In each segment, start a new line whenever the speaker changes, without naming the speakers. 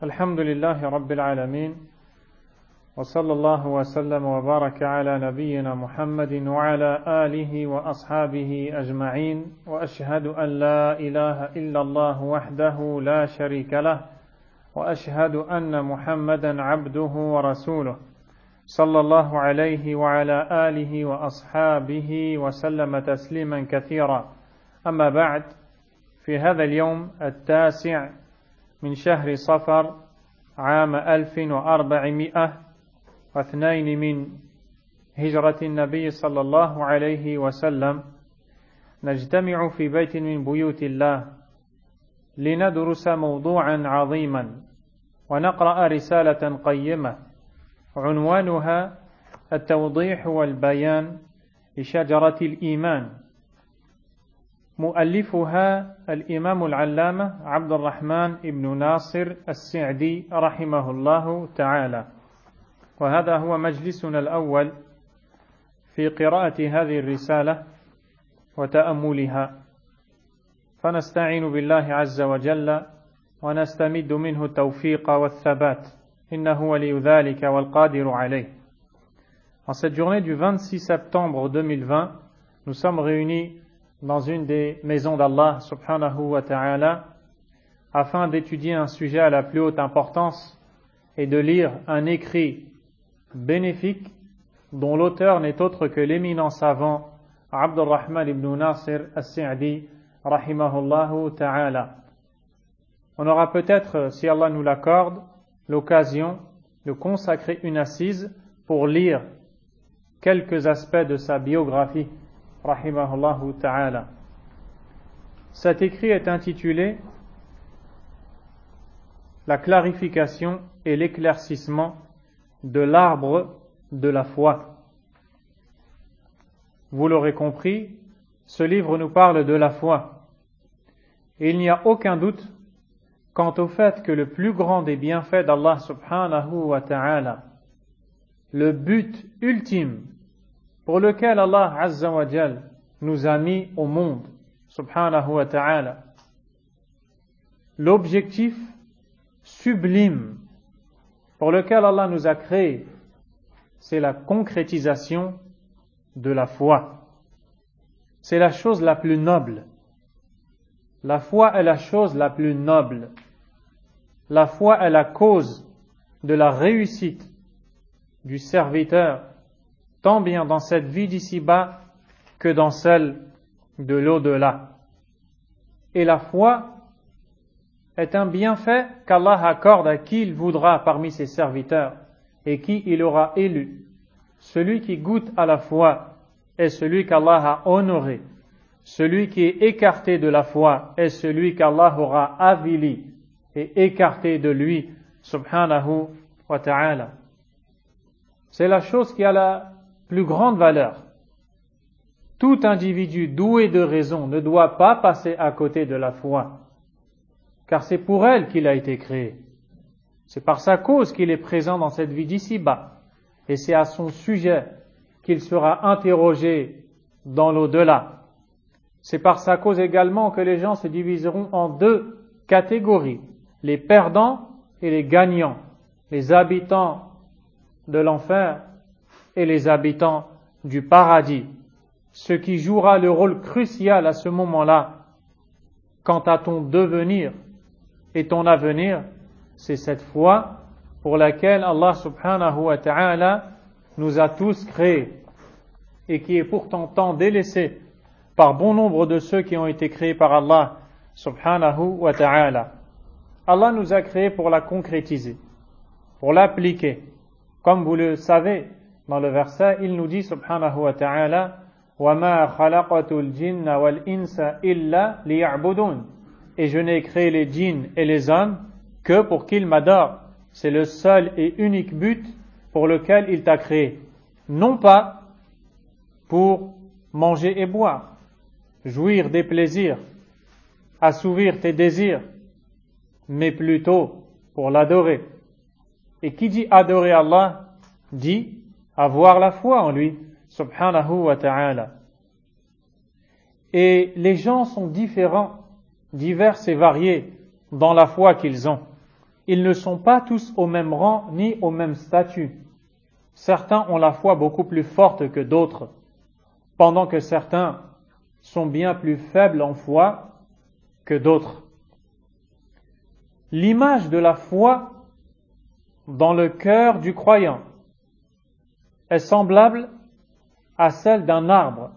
الحمد لله رب العالمين وصلى الله وسلم وبارك على نبينا محمد وعلى آله وأصحابه أجمعين وأشهد أن لا إله إلا الله وحده لا شريك له وأشهد أن محمدا عبده ورسوله صلى الله عليه وعلى آله وأصحابه وسلم تسليما كثيرا أما بعد في هذا اليوم التاسع من شهر صفر عام 1402 من هجرة النبي صلى الله عليه وسلم نجتمع في بيت من بيوت الله لندرس موضوعا عظيما ونقرأ رسالة قيمة عنوانها التوضيح والبيان لشجرة الإيمان مؤلفها الإمام العلامة عبد الرحمن بن ناصر السعدي رحمه الله تعالى وهذا هو مجلسنا الأول في قراءة هذه الرسالة وتأملها فنستعين بالله عز وجل ونستمد منه التوفيق والثبات إنه ولي ذلك والقادر عليه. En cette journée du 26 septembre 2020, nous sommes réunis dans une des maisons d'Allah subhanahu wa ta'ala afin d'étudier un sujet à la plus haute importance et de lire un écrit bénéfique dont l'auteur n'est autre que l'éminent savant Abdurrahman ibn Nasir as-Sa'di rahimahullahu ta'ala. On aura peut-être, si Allah nous l'accorde, l'occasion de consacrer une assise pour lire quelques aspects de sa biographie rahimahullahu ta'ala. Cet écrit est intitulé La clarification et l'éclaircissement de l'arbre de la foi. Vous l'aurez compris, ce livre nous parle de la foi. Et il n'y a aucun doute quant au fait que le plus grand des bienfaits d'Allah subhanahu wa ta'ala, le but ultime pour lequel Allah azza wa jal nous a mis au monde, subhanahu wa ta'ala, l'objectif sublime pour lequel Allah nous a créés, c'est la concrétisation de la foi. C'est la chose la plus noble. La foi est la chose la plus noble. La foi est la cause de la réussite du serviteur, tant bien dans cette vie d'ici-bas que dans celle de l'au-delà. Et la foi est un bienfait qu'Allah accorde à qui il voudra parmi ses serviteurs et qui il aura élu. Celui qui goûte à la foi est celui qu'Allah a honoré. Celui qui est écarté de la foi est celui qu'Allah aura avili et écarté de lui, subhanahu wa ta'ala. C'est la chose qui a la plus grande valeur. Tout individu doué de raison ne doit pas passer à côté de la foi, car c'est pour elle qu'il a été créé. C'est par sa cause qu'il est présent dans cette vie d'ici-bas, et c'est à son sujet qu'il sera interrogé dans l'au-delà. C'est par sa cause également que les gens se diviseront en deux catégories, les perdants et les gagnants, les habitants de l'enfer et les habitants du paradis. Ce qui jouera le rôle crucial à ce moment-là, quant à ton devenir et ton avenir, c'est cette foi pour laquelle Allah subhanahu wa ta'ala nous a tous créés et qui est pourtant tant délaissée par bon nombre de ceux qui ont été créés par Allah subhanahu wa ta'ala. Allah nous a créés pour la concrétiser, pour l'appliquer. Comme vous le savez, dans le verset, il nous dit subhanahu wa ta'ala وَمَا خَلَقَتُ الْجِنَّ وَالْإِنسَ إِلَّا لِيَعْبُدُونَ. Et je n'ai créé les djinns et les hommes que pour qu'ils m'adorent. C'est le seul et unique but pour lequel il t'a créé. Non pas pour manger et boire, jouir des plaisirs, assouvir tes désirs, mais plutôt pour l'adorer. Et qui dit adorer Allah, dit avoir la foi en lui, subhanahu wa ta'ala. Et les gens sont différents, divers et variés dans la foi qu'ils ont. ils ne sont pas tous au même rang ni au même statut. Certains ont la foi beaucoup plus forte que d'autres, pendant que certains sont bien plus faibles en foi que d'autres. L'image de la foi dans le cœur du croyant est semblable à celle d'un arbre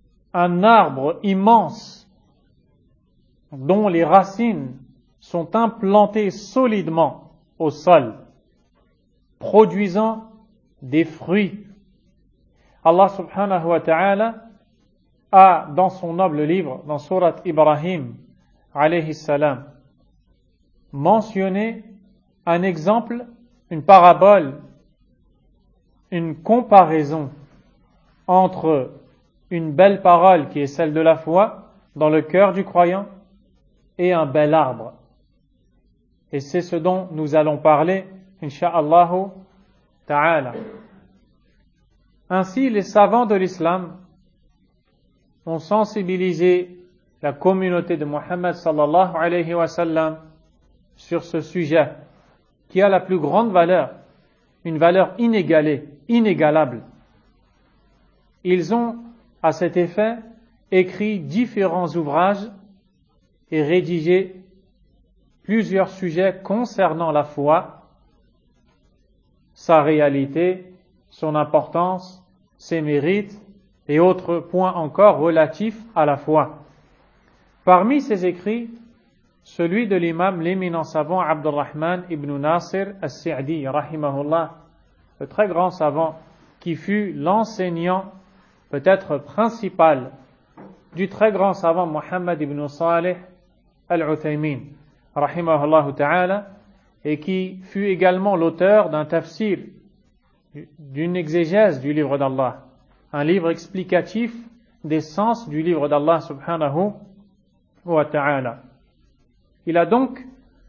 immense dont les racines sont implantées solidement au sol, produisant des fruits. Allah subhanahu wa ta'ala a, dans son noble livre, dans Surat Ibrahim, alayhi salam, mentionné un exemple, une parabole, une comparaison entre une belle parole qui est celle de la foi dans le cœur du croyant et un bel arbre. Et c'est ce dont nous allons parler, insha'Allah ta'ala. Ainsi, les savants de l'islam ont sensibilisé la communauté de Muhammad sallallahu alayhi wa sallam sur ce sujet qui a la plus grande valeur, une valeur inégalée, inégalable. Ils ont, à cet effet, écrit différents ouvrages et rédigé plusieurs sujets concernant la foi, sa réalité, son importance, ses mérites et autres points encore relatifs à la foi. Parmi ces écrits, celui de l'imam, l'éminent savant Abdurrahman ibn Nasir as-Sa'di, rahimahullah, le très grand savant qui fut l'enseignant peut-être principal du très grand savant Muhammad ibn Salih al-Uthaymin, rahimahullah ta'ala, et qui fut également l'auteur d'un tafsir, d'une exégèse du livre d'Allah, un livre explicatif des sens du livre d'Allah subhanahu wa ta'ala. Il a donc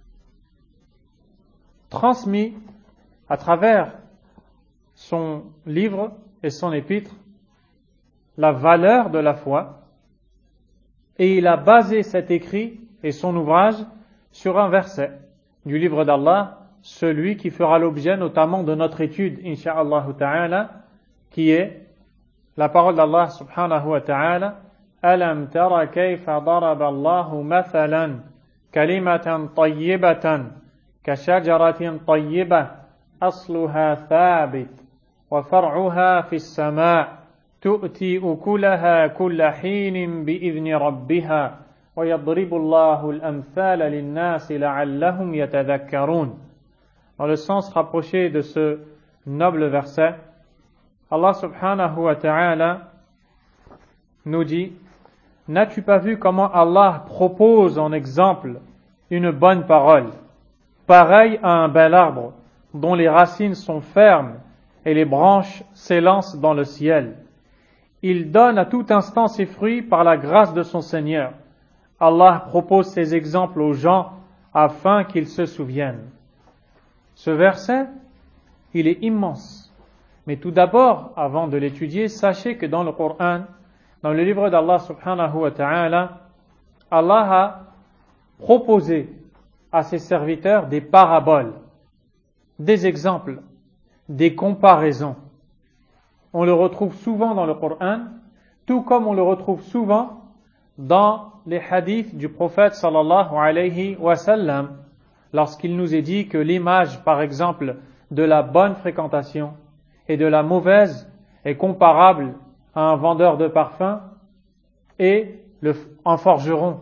transmis à travers son livre et son épître la valeur de la foi, et il a basé cet écrit et son ouvrage sur un verset du livre d'Allah, celui qui fera l'objet notamment de notre étude, insha'Allah ta'ala, qui est la parole d'Allah subhanahu wa ta'ala: Alam tara kayfa daraba Allahu mathalan kalimatan tayyibatan ka shajaratin tayyibah asluha thabit wa far'uha fis sama' tu'ti ukulaha kulla hinin bi'idhni rabbiha wa yadribu Allahu al-amthala lin-nasi la'allahum yatadhakkarun. Dans le sens rapproché de ce noble verset, Allah subhanahu wa ta'ala nous dit: N'as-tu pas vu comment Allah propose en exemple une bonne parole, pareille à un bel arbre, dont les racines sont fermes et les branches s'élancent dans le ciel. Il donne à tout instant ses fruits par la grâce de son Seigneur. Allah propose ces exemples aux gens afin qu'ils se souviennent. Ce verset, il est immense. Mais tout d'abord, avant de l'étudier, sachez que dans le Coran, dans le livre d'Allah subhanahu wa ta'ala, Allah a proposé à ses serviteurs des paraboles, des exemples, des comparaisons. On le retrouve souvent dans le Coran, tout comme on le retrouve souvent dans les hadiths du prophète sallallahu alayhi wa sallam, lorsqu'il nous est dit que l'image, par exemple, de la bonne fréquentation et de la mauvaise est comparable à un vendeur de parfums et un forgeron,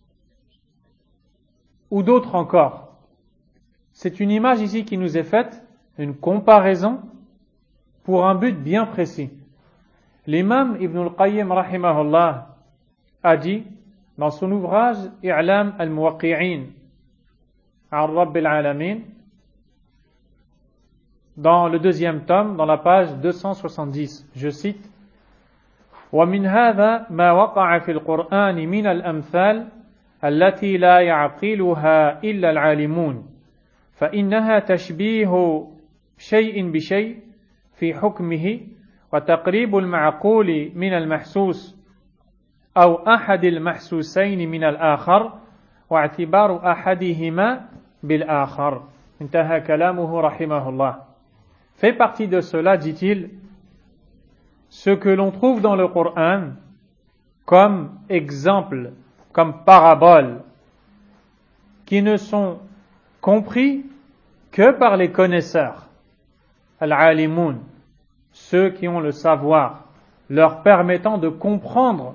ou d'autres encore. C'est une image ici qui nous est faite, une comparaison pour un but bien précis. L'imam Ibn al-Qayyim rahimahullah a dit dans son ouvrage I'lam al-Muwaqqi'in an Rabb al-Alamin, dans le deuxième tome, dans la page 270, je cite: ومن هذا ما وقع في القرآن من الأمثال التي لا يعقلها إلا العالمون فإنها تشبيه شيء بشيء في حكمه وتقريب المعقول من المحسوس أو أحد المحسوسين من الآخر واعتبار أحدهما بالآخر. Intaha kalamuhu rahimahullah. Fait partie de cela, dit-il, ce que l'on trouve dans le Coran comme exemple, comme parabole, qui ne sont compris que par les connaisseurs, al-alimoun, ceux qui ont le savoir, leur permettant de comprendre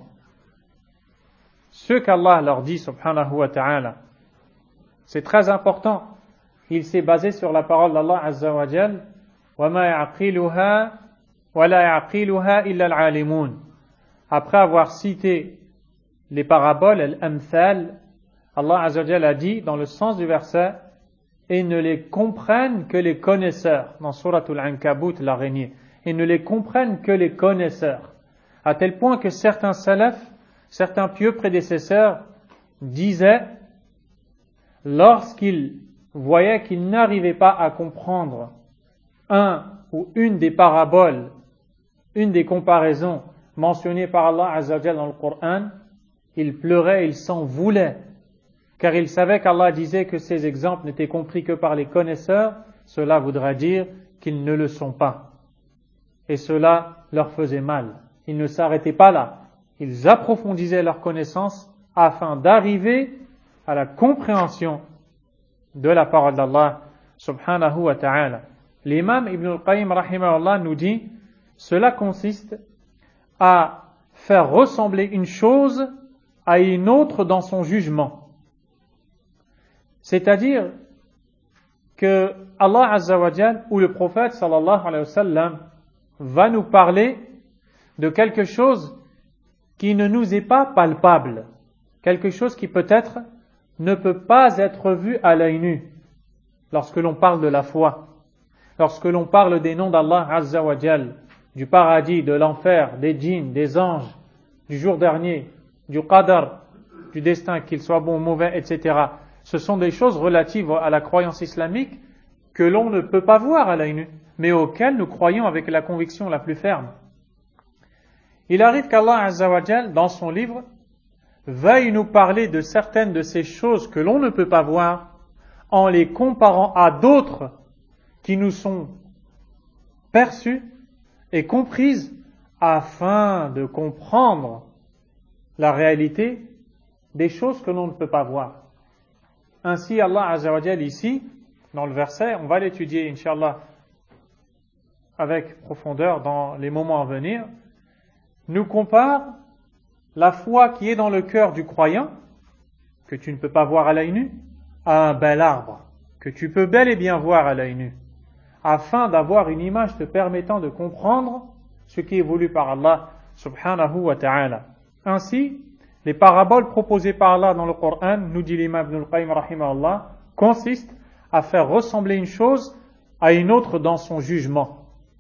ce qu'Allah leur dit, subhanahu wa ta'ala. C'est très important. Il s'est basé sur la parole d'Allah azza wa jal, وَمَا يَعْقِلُهَا وَلَا يَعْقِلُهَا إِلَّا الْعَالِمُونَ. Après avoir cité les paraboles, al-amthal, Allah azza wa jal a dit, dans le sens du verset, et ne les comprennent que les connaisseurs, dans Suratul Ankabut, l'araignée, et ne les comprennent que les connaisseurs, à tel point que certains salafs, certains pieux prédécesseurs disaient, lorsqu'ils voyaient qu'ils n'arrivaient pas à comprendre un ou une des paraboles, une des comparaisons mentionnées par Allah Azza wa Jalla dans le Coran, ils pleuraient, ils s'en voulaient, car ils savaient qu'Allah disait que ces exemples n'étaient compris que par les connaisseurs. Cela voudra dire qu'ils ne le sont pas. Et cela leur faisait mal. Ils ne s'arrêtaient pas là. Ils approfondisaient leur connaissance afin d'arriver à la compréhension de la parole d'Allah subhanahu wa ta'ala. L'imam Ibn al-Qayyim rahimahullah nous dit, cela consiste à faire ressembler une chose à une autre dans son jugement. C'est-à-dire que Allah Azza wa Jal ou le prophète sallallahu alayhi wa sallam va nous parler de quelque chose qui ne nous est pas palpable, quelque chose qui peut-être ne peut pas être vu à l'œil nu. Lorsque l'on parle de la foi, lorsque l'on parle des noms d'Allah Azza wa Jal, du paradis, de l'enfer, des djinns, des anges, du jour dernier, du qadar, du destin, qu'il soit bon ou mauvais, etc. Ce sont des choses relatives à la croyance islamique que l'on ne peut pas voir à l'œil nu, mais auxquelles nous croyons avec la conviction la plus ferme. Il arrive qu'Allah Azza wa Jal, dans son livre, veuille nous parler de certaines de ces choses que l'on ne peut pas voir en les comparant à d'autres qui nous sont perçues et comprises afin de comprendre la réalité des choses que l'on ne peut pas voir. Ainsi, Allah Azza wa Jal ici, dans le verset, on va l'étudier, Inch'Allah, avec profondeur dans les moments à venir, nous compare la foi qui est dans le cœur du croyant, que tu ne peux pas voir à l'œil nu, à un bel arbre, que tu peux bel et bien voir à l'œil nu, afin d'avoir une image te permettant de comprendre ce qui est voulu par Allah subhanahu wa ta'ala. Ainsi, les paraboles proposées par Allah dans le Coran, nous dit l'imam Ibn al-Qayyim rahimahullah, consistent à faire ressembler une chose à une autre dans son jugement.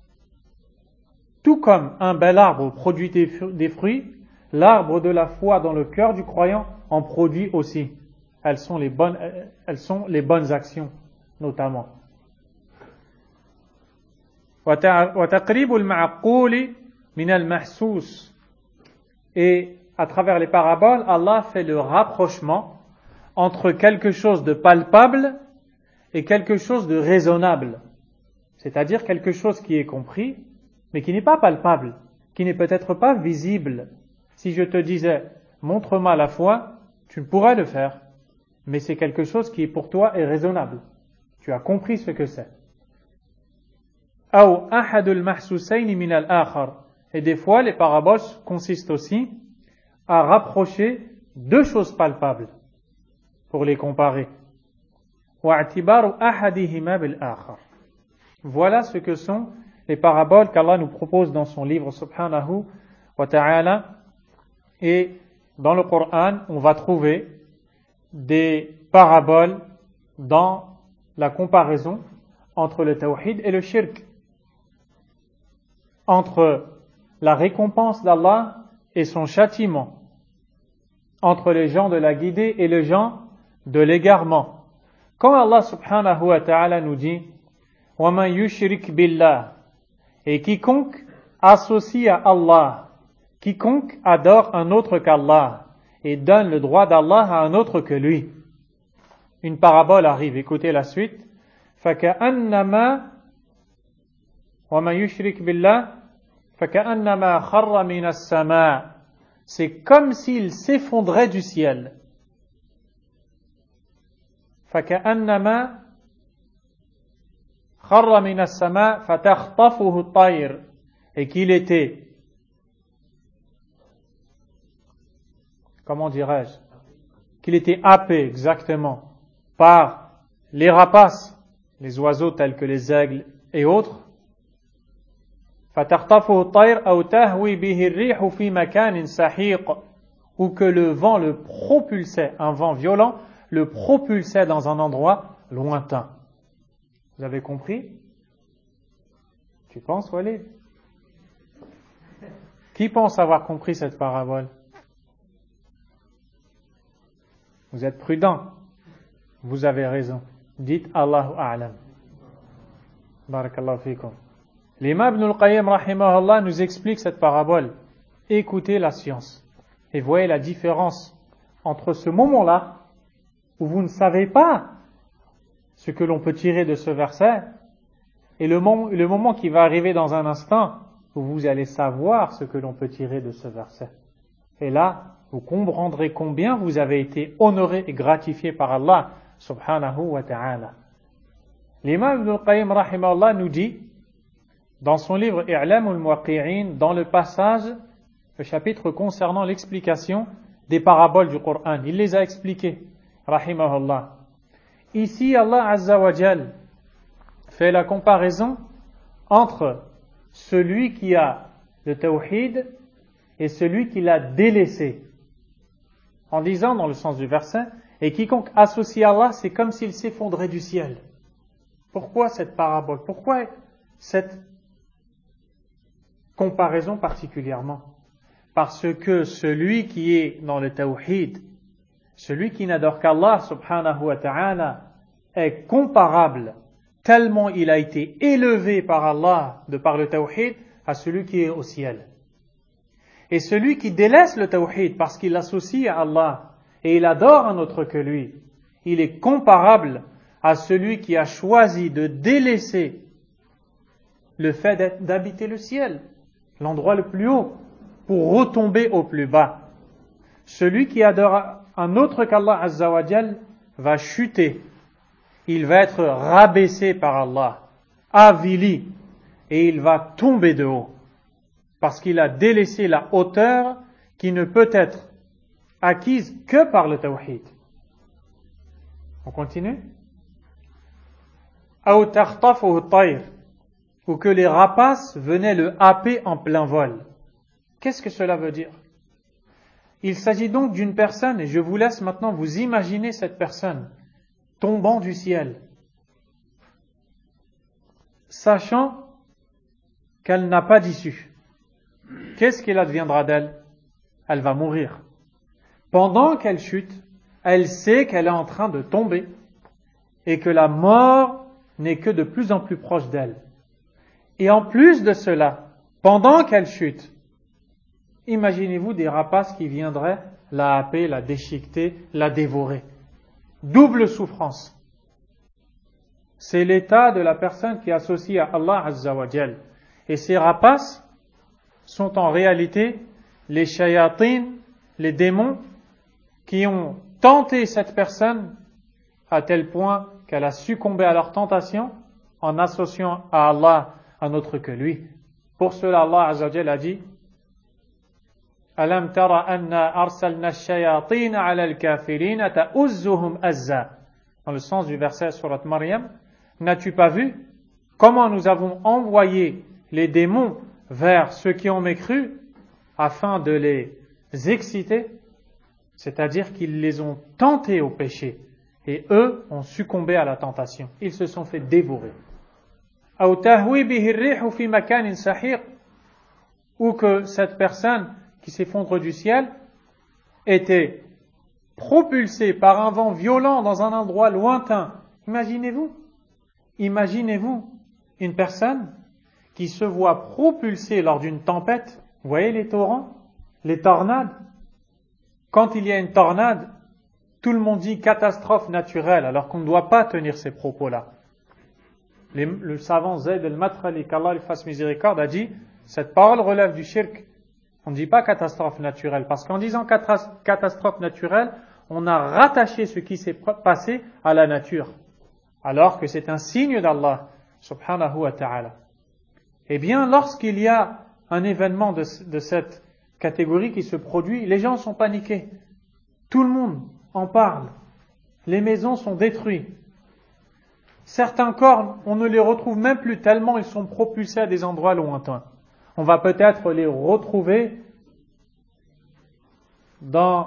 Tout comme un bel arbre produit des fruits, l'arbre de la foi dans le cœur du croyant en produit aussi. Elles sont les bonnes actions, notamment. وَتَقْرِيبُ الْمَعْقُولِ مِنَ الْمَحْسُوسِ. Et à travers les paraboles, Allah fait le rapprochement entre quelque chose de palpable et quelque chose de raisonnable. C'est-à-dire quelque chose qui est compris, mais qui n'est pas palpable, qui n'est peut-être pas visible. Si je te disais, montre-moi la foi, tu pourrais le faire, mais c'est quelque chose qui pour toi est raisonnable. Tu as compris ce que c'est. أو أحد المحسوسين من الآخر. Et des fois, les paraboles consistent aussi à rapprocher deux choses palpables pour les comparer. وَاعْتِبَارُ أَحَدِهِمَا بِالْآخَرِ. Voilà ce que sont les paraboles qu'Allah nous propose dans son livre subhanahu wa ta'ala. Et dans le Coran, on va trouver des paraboles dans la comparaison entre le tawhid et le shirk, entre la récompense d'Allah et son châtiment, entre les gens de la guidée et les gens de l'égarement. Quand Allah subhanahu wa ta'ala nous dit « وَمَنْ يُشْرِكْ بِاللَّهِ » et quiconque associe à Allah, quiconque adore un autre qu'Allah et donne le droit d'Allah à un autre que lui. Une parabole arrive, écoutez la suite. فكأنما ومن يشرك بالله فكأنما خر من السماء. C'est comme s'il s'effondrait du ciel. فكأنما خر من السماء فتخطفه الطير. Et qu'il était, comment dirais-je, qu'il était happé exactement par les rapaces, les oiseaux tels que les aigles et autres. فَتَخْطَفُهُ الطَّيْرُ أَوْ تَهْوِي بِهِ الرِّيحُ فِي مَكَانٍ سَحِيقٍ. Ou que le vent le propulsait, un vent violent, le propulsait dans un endroit lointain. Vous avez compris? Tu penses, Walid? Qui pense avoir compris cette parabole? Vous êtes prudent. Vous avez raison. Dites Allahu A'lam. Barakallahu fikum. L'imam Ibn al-Qayyim rahimahullah nous explique cette parabole. Écoutez la science. Et voyez la différence entre ce moment-là, où vous ne savez pas ce que l'on peut tirer de ce verset, et le moment qui va arriver dans un instant, où vous allez savoir ce que l'on peut tirer de ce verset. Et là, vous comprendrez combien vous avez été honoré et gratifié par Allah subhanahu wa ta'ala. L'imam Ibn al-Qayyim rahimahullah nous dit, dans son livre I'lam al-Muwaqqi'in, dans le passage, le chapitre concernant l'explication des paraboles du Coran, il les a expliquées, rahimahullah. Ici, Allah Azza wa Jal fait la comparaison entre celui qui a le tawhid et celui qui l'a délaissé. En disant, dans le sens du verset, et quiconque associe Allah, c'est comme s'il s'effondrait du ciel. Pourquoi cette parabole? Pourquoi cette comparaison particulièrement? Parce que celui qui est dans le tawhid, celui qui n'adore qu'Allah subhanahu wa ta'ala, est comparable, tellement il a été élevé par Allah, de par le tawhid, à celui qui est au ciel. Et celui qui délaisse le tawhid parce qu'il l'associe à Allah et il adore un autre que lui, il est comparable à celui qui a choisi de délaisser le fait d'habiter le ciel, l'endroit le plus haut, pour retomber au plus bas. Celui qui adore un autre qu'Allah Azza wa Jal va chuter, il va être rabaissé par Allah, avili, et il va tomber de haut, parce qu'il a délaissé la hauteur qui ne peut être acquise que par le tawhid. On continue? Ou que les rapaces venaient le happer en plein vol. Qu'est-ce que cela veut dire? Il s'agit donc d'une personne, et je vous laisse maintenant vous imaginer cette personne tombant du ciel, sachant qu'elle n'a pas d'issue. Qu'est-ce qu'il adviendra d'elle? Elle va mourir. Pendant qu'elle chute, elle sait qu'elle est en train de tomber et que la mort n'est que de plus en plus proche d'elle. Et en plus de cela, pendant qu'elle chute, imaginez-vous des rapaces qui viendraient la happer, la déchiqueter, la dévorer. Double souffrance. C'est l'état de la personne qui est associée à Allah Azza wa Jal. Et ces rapaces sont en réalité les shayatin, les démons, qui ont tenté cette personne à tel point qu'elle a succombé à leur tentation en associant à Allah un autre que lui. Pour cela, Allah Azza wa Jal a dit Alam tara anna arsalna ash-shayatin 'ala al-kafirin ta'uzzuhum azza. Dans le sens du verset surat Maryam, n'as-tu pas vu comment nous avons envoyé les démons vers ceux qui ont mécru afin de les exciter, c'est-à-dire qu'ils les ont tentés au péché et eux ont succombé à la tentation, ils se sont fait dévorer. Ou que cette personne qui s'effondre du ciel était propulsée par un vent violent dans un endroit lointain. Imaginez-vous une personne qui se voit propulsée lors d'une tempête. Vous voyez les torrents, les tornades? Quand il y a une tornade, tout le monde dit catastrophe naturelle, alors qu'on ne doit pas tenir ces propos-là. Le savant Zayd al-Matrali, qu'Allah lui fasse miséricorde, a dit cette parole relève du shirk. On ne dit pas catastrophe naturelle, parce qu'en disant catastrophe naturelle, on a rattaché ce qui s'est passé à la nature, alors que c'est un signe d'Allah, subhanahu wa ta'ala. Eh bien, lorsqu'il y a un événement de cette catégorie qui se produit, les gens sont paniqués. Tout le monde en parle. Les maisons sont détruites. Certains corps, on ne les retrouve même plus tellement ils sont propulsés à des endroits lointains. On va peut-être les retrouver dans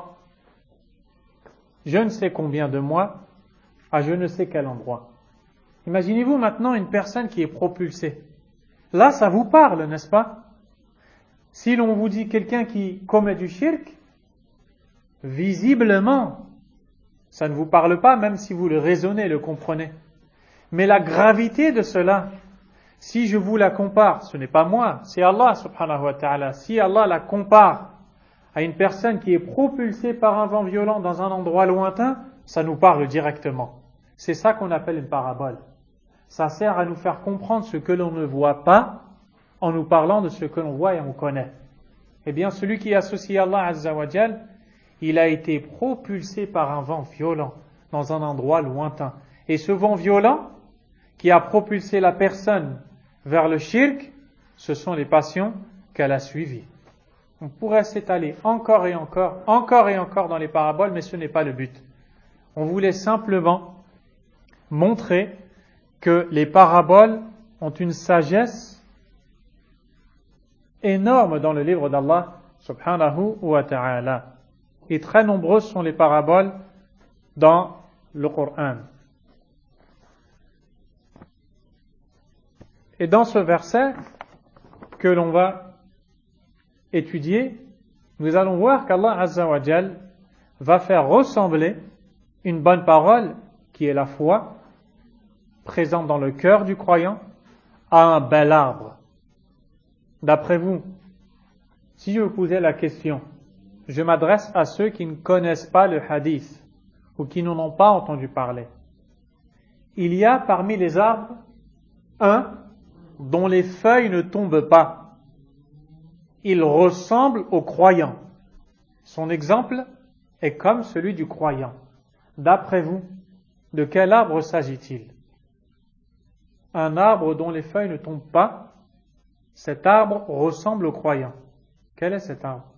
je ne sais combien de mois, à je ne sais quel endroit. Imaginez-vous maintenant une personne qui est propulsée. Là, ça vous parle, n'est-ce pas? Si l'on vous dit quelqu'un qui commet du shirk, visiblement, ça ne vous parle pas, même si vous le raisonnez, le comprenez. Mais la gravité de cela, si je vous la compare, ce n'est pas moi, c'est Allah subhanahu wa ta'ala. Si Allah la compare à une personne qui est propulsée par un vent violent dans un endroit lointain, ça nous parle directement. C'est ça qu'on appelle une parabole. Ça sert à nous faire comprendre ce que l'on ne voit pas en nous parlant de ce que l'on voit et on connaît. Eh bien, celui qui associe Allah Azza wa Jal, il a été propulsé par un vent violent dans un endroit lointain. Et ce vent violent qui a propulsé la personne vers le shirk, ce sont les passions qu'elle a suivies. On pourrait s'étaler encore et encore dans les paraboles, mais ce n'est pas le but. On voulait simplement montrer que les paraboles ont une sagesse énorme dans le livre d'Allah subhanahu wa ta'ala. Et très nombreuses sont les paraboles dans le Coran. Et dans ce verset que l'on va étudier, nous allons voir qu'Allah Azza wa Jal va faire ressembler une bonne parole, qui est la foi, présente dans le cœur du croyant, à un bel arbre. D'après vous, si je vous posais la question, je m'adresse à ceux qui ne connaissent pas le hadith ou qui n'en ont pas entendu parler. Il y a parmi les arbres un dont les feuilles ne tombent pas. Il ressemble au croyant. Son exemple est comme celui du croyant. D'après vous, de quel arbre s'agit-il? Un arbre dont les feuilles ne tombent pas, cet arbre ressemble au croyant. Quel est cet arbre?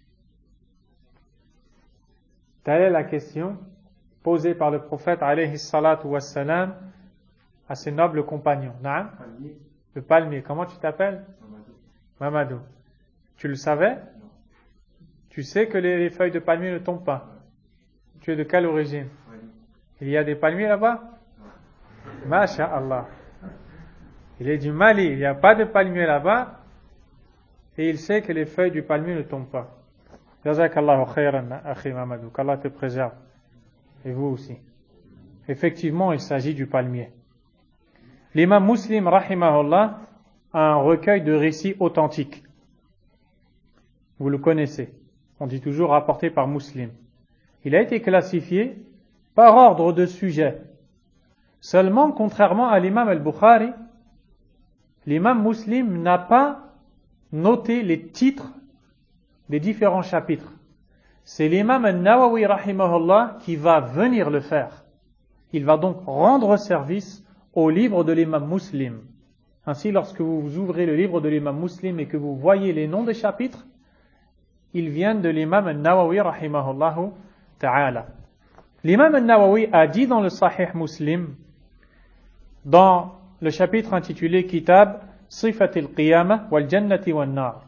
Telle est la question posée par le prophète alayhi salatu wassalam à ses nobles compagnons. Naam? Le palmier. Comment tu t'appelles? Mamadou. Tu le savais? Non. Tu sais que les feuilles de palmier ne tombent pas. Tu es de quelle origine? Oui. Il y a des palmiers là-bas? Masha'Allah. Il est du Mali, il n'y a pas de palmier là-bas, et il sait que les feuilles du palmier ne tombent pas. Jazakallahu khayran, akhi Mamadou, qu'Allah te préserve. Et vous aussi. Effectivement, il s'agit du palmier. L'imam Muslim, rahimahullah, a un recueil de récits authentiques. Vous le connaissez. On dit toujours rapporté par Muslim. Il a été classifié par ordre de sujet. Seulement, contrairement à l'imam al-Bukhari, l'imam Muslim n'a pas noté les titres des différents chapitres. C'est l'imam al-Nawawi rahimahullah qui va venir le faire. Il va donc rendre service au livre de l'imam Muslim. Ainsi, lorsque vous ouvrez le livre de l'imam Muslim et que vous voyez les noms des chapitres, ils viennent de l'imam al-Nawawi rahimahullah ta'ala. L'imam al-Nawawi a dit dans le Sahih Muslim, dans le chapitre intitulé Kitab Sifatil Qiyamah wal Jannati wal Nar,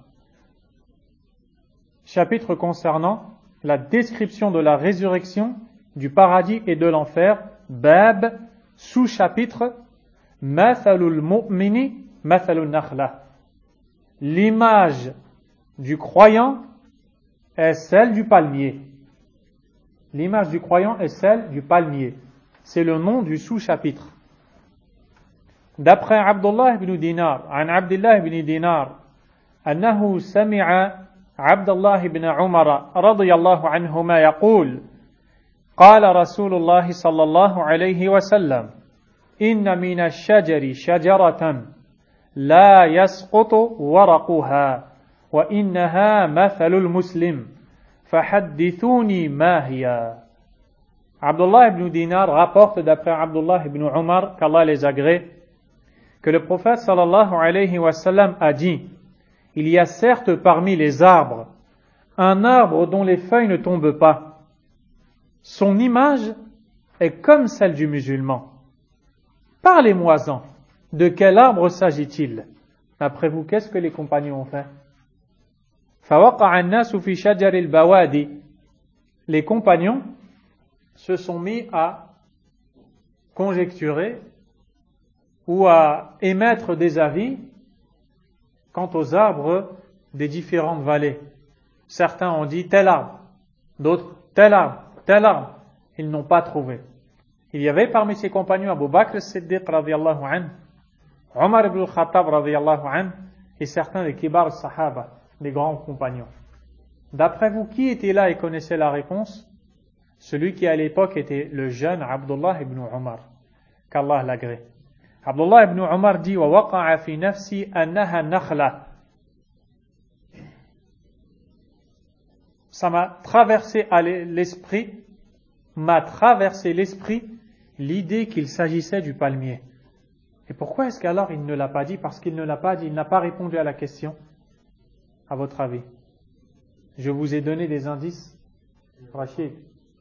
chapitre concernant la description de la résurrection, du paradis et de l'enfer, Bab, sous-chapitre Mathalul Mu'mini Mathalul Nakhla. L'image du croyant est celle du palmier. L'image du croyant est celle du palmier. C'est le nom du sous-chapitre. D'après Abdullah ibn Dinar, عن عبد الله بن دينار أنه سمع عبد الله بن عمر رضي الله عنهما يقول قال رسول الله صلى الله عليه وسلم إن من الشجر شجرة لا يسقط ورقها وإنها مثل المسلم فحدثوني ما هي. Abdullah ibn Dinar rapporte d'après Abdullah ibn Umar, qu'Allah les agrée, que le prophète sallallahu alayhi wa sallam a dit: il y a certes parmi les arbres un arbre dont les feuilles ne tombent pas. Son image est comme celle du musulman. Parlez-moi-en. De quel arbre s'agit-il? D'après vous, qu'est-ce que les compagnons ont fait? فَوَقَعَ النَّاسُ فِي شَجَرِ الْبَوَادِ. Les compagnons se sont mis à conjecturer ou à émettre des avis quant aux arbres des différentes vallées. Certains ont dit tel arbre, d'autres tel arbre, tel arbre. Ils n'ont pas trouvé. Il y avait parmi ses compagnons Abu Bakr as-Siddiq radiyallahu anhu, Omar ibn al-Khattab radiyallahu anhu et certains des kibar sahaba, des grands compagnons. D'après vous, qui était là et connaissait la réponse? Celui qui à l'époque était le jeune Abdullah ibn Umar, qu'Allah l'agrée. Abdullah ibn Umar dit: وَوَقَعَ فِي نَفْسِي أَنَّهَا نَخْلَةٌ. Ça m'a traversé l'esprit l'idée qu'il s'agissait du palmier. Et pourquoi est-ce qu'alors il ne l'a pas dit? Parce qu'il ne l'a pas dit, il n'a pas répondu à la question. À votre avis? Je vous ai donné des indices, Rachid.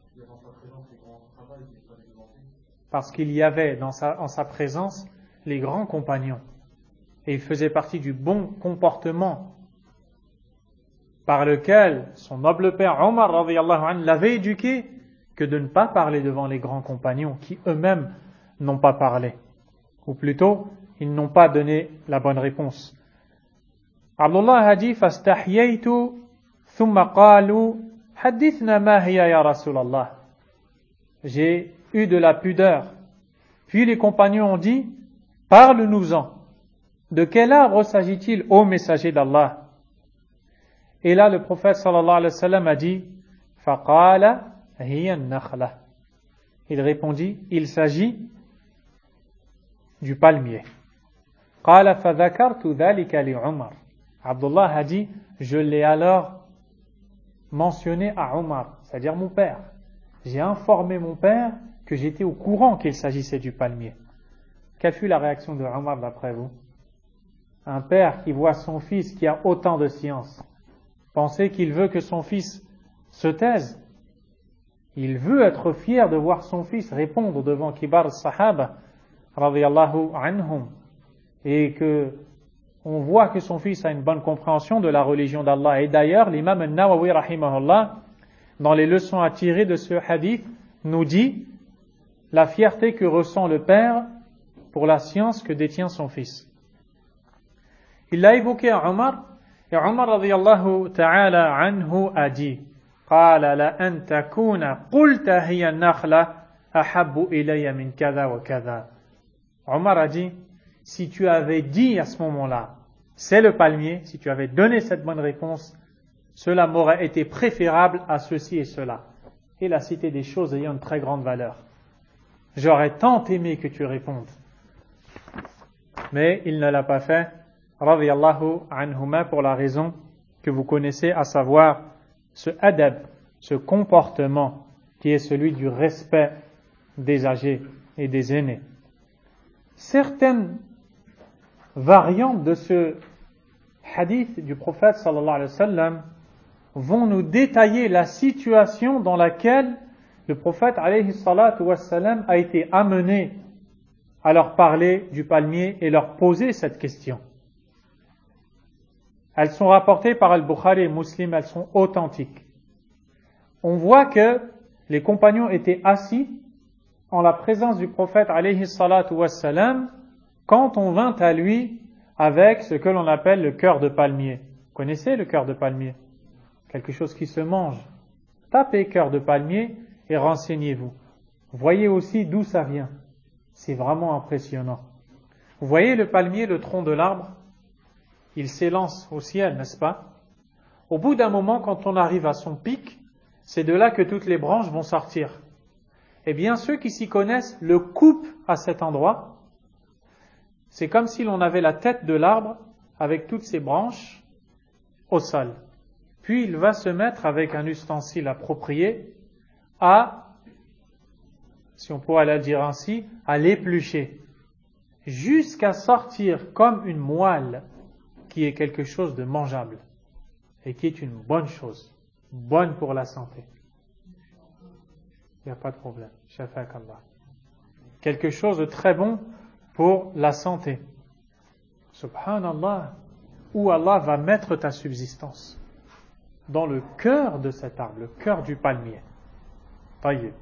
Parce qu'il y avait en sa présence les grands compagnons. Et il faisait partie du bon comportement par lequel son noble père Omar radiyallahu anhu l'avait éduqué, que de ne pas parler devant les grands compagnons qui eux-mêmes n'ont pas parlé. Ou plutôt, ils n'ont pas donné la bonne réponse. Abdullah a dit: فَاسْتَحْيَيْتُ ثُمَّ قَالُوا حَدِّثْنَا مَا هِيَ يَا رَسُولَ اللَّهِ. J'ai eu de la pudeur. Puis les compagnons ont dit: parle-nous-en. De quel arbre s'agit-il, ô messager d'Allah? Et là, le prophète sallallahu alayhi wa sallam a dit: فَقَالَ هِيَ النَّخْلَةُ. Il répondit: il s'agit du palmier. قَالَ فَذَكَرْتُ ذَلِكَ لِعُمَرَ. Abdullah a dit: je l'ai alors mentionné à Omar, c'est-à-dire mon père. J'ai informé mon père que j'étais au courant qu'il s'agissait du palmier. Quelle fut la réaction de Omar d'après vous? Un père qui voit son fils qui a autant de science, penser qu'il veut que son fils se taise. Il veut être fier de voir son fils répondre devant Kibar Sahaba radiyallahu anhum, et que on voit que son fils a une bonne compréhension de la religion d'Allah. Et d'ailleurs, l'imam al-Nawawi rahimahullah, dans les leçons à tirer de ce hadith, nous dit la fierté que ressent le père pour la science que détient son fils. Il l'a évoqué à Omar, et Omar radiyallahu ta'ala anhu a dit: قال لأن تكون قلت هي النخلة أحب إلي من كذا وكذا. Omar a dit: si tu avais dit à ce moment-là, c'est le palmier, si tu avais donné cette bonne réponse, cela m'aurait été préférable à ceci et cela. Il a cité des choses ayant une très grande valeur. J'aurais tant aimé que tu répondes. Mais il ne l'a pas fait, radiyallahu anhuma, pour la raison que vous connaissez, à savoir ce adab, ce comportement qui est celui du respect des âgés et des aînés. Certaines variantes de ce hadith du prophète sallallahu alayhi wa sallam vont nous détailler la situation dans laquelle le prophète alayhi salatu wa sallam a été amené à leur parler du palmier et leur poser cette question. Elles sont rapportées par Al-Bukhari et Muslim, elles sont authentiques. On voit que les compagnons étaient assis en la présence du prophète alayhi salatu wa sallam quand on vint à lui avec ce que l'on appelle le cœur de palmier. Vous connaissez le cœur de palmier? Quelque chose qui se mange. Tapez cœur de palmier et renseignez-vous. Voyez aussi d'où ça vient. C'est vraiment impressionnant. Vous voyez le palmier, le tronc de l'arbre? Il s'élance au ciel, n'est-ce pas? Au bout d'un moment, quand on arrive à son pic, c'est de là que toutes les branches vont sortir. Eh bien, ceux qui s'y connaissent le coupent à cet endroit C'est comme si l'on avait la tête de l'arbre avec toutes ses branches au sol. Puis il va se mettre avec un ustensile approprié à, si on pourrait la dire ainsi, à l'éplucher, jusqu'à sortir comme une moelle qui est quelque chose de mangeable et qui est une bonne chose, bonne pour la santé. Il n'y a pas de problème. Shafakallah. Quelque chose de très bon pour la santé. Subhanallah. Où Allah va mettre ta subsistance. Dans le cœur de cet arbre, le cœur du palmier. Taïeb.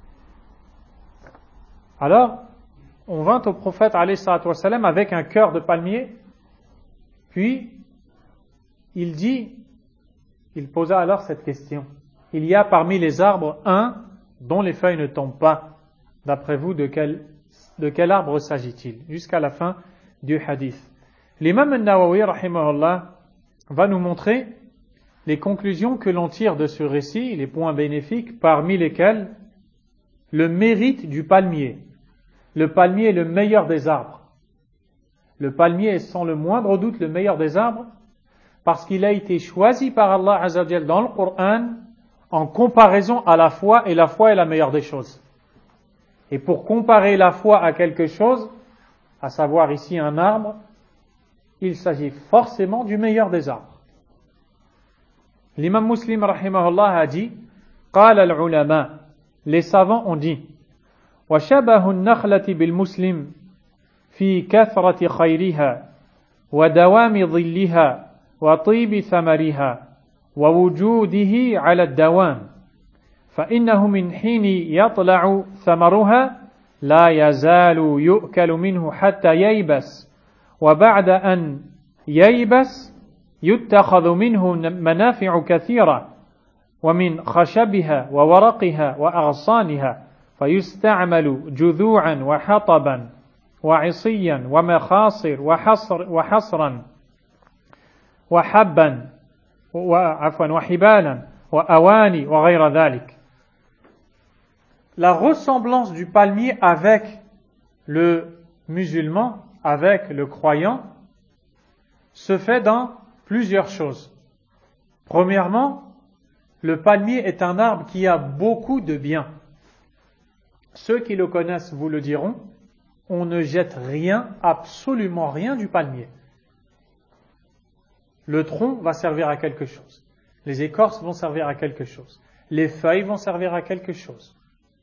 Alors, on vint au prophète alayhi salatu wa salam avec un cœur de palmier, puis il posa alors cette question. Il y a parmi les arbres un dont les feuilles ne tombent pas. D'après vous, de quel arbre s'agit-il? Jusqu'à la fin du hadith. L'imam al-Nawawi, rahimahullah, va nous montrer les conclusions que l'on tire de ce récit, les points bénéfiques, parmi lesquels le mérite du palmier. Le palmier est le meilleur des arbres. Le palmier est sans le moindre doute le meilleur des arbres parce qu'il a été choisi par Allah Azza wa Jal dans le Coran en comparaison à la foi, et la foi est la meilleure des choses. Et pour comparer la foi à quelque chose, à savoir ici un arbre, il s'agit forcément du meilleur des arbres. L'imam Muslim rahimahullah a dit, قال العلماء, les savants ont dit, وشبه النخلة بالمسلم في كثرة خيرها ودوام ظلها وطيب ثمرها ووجوده على الدوام فإنه من حين يطلع ثمرها لا يزال يؤكل منه حتى ييبس وبعد أن ييبس يتخذ منه منافع كثيرة ومن خشبها وورقها وأغصانها فيستعمل جذوعا وحطبا وعصيا ومخاصر وحصرا وحبا وحبالا وأواني وغير ذلك. La ressemblance du palmier avec le musulman, avec le croyant, se fait dans plusieurs choses. Premièrement, le palmier est un arbre qui a beaucoup de biens. Ceux qui le connaissent vous le diront, on ne jette rien, absolument rien du palmier. Le tronc va servir à quelque chose. Les écorces vont servir à quelque chose. Les feuilles vont servir à quelque chose.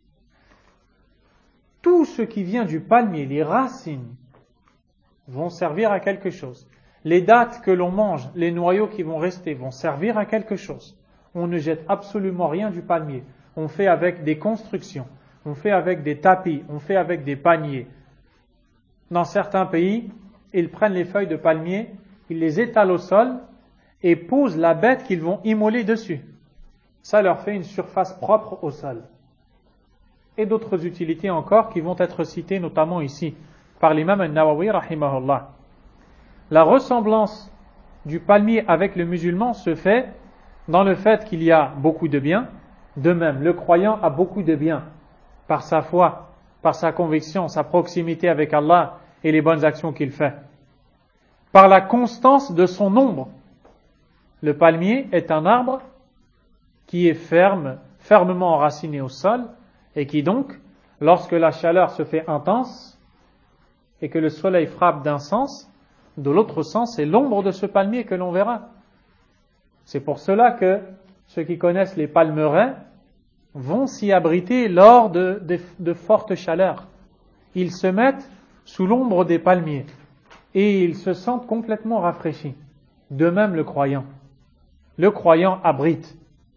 Tout ce qui vient du palmier, les racines, vont servir à quelque chose. Les dattes que l'on mange, les noyaux qui vont rester, vont servir à quelque chose. On ne jette absolument rien du palmier. On fait avec des constructions, on fait avec des tapis, on fait avec des paniers. Dans certains pays, ils prennent les feuilles de palmier, ils les étalent au sol et posent la bête qu'ils vont immoler dessus. Ça leur fait une surface propre au sol. Et d'autres utilités encore qui vont être citées notamment ici par l'imam al-Nawawi rahimahullah. La ressemblance du palmier avec le musulman se fait dans le fait qu'il y a beaucoup de biens. De même, le croyant a beaucoup de biens par sa foi, par sa conviction, sa proximité avec Allah et les bonnes actions qu'il fait. Par la constance de son nombre. Le palmier est un arbre qui est fermement enraciné au sol et qui donc, lorsque la chaleur se fait intense et que le soleil frappe d'un sens, de l'autre sens, c'est l'ombre de ce palmier que l'on verra. C'est pour cela que ceux qui connaissent les palmeraies vont s'y abriter lors de fortes chaleurs. Ils se mettent sous l'ombre des palmiers et ils se sentent complètement rafraîchis. De même le croyant. Le croyant abrite.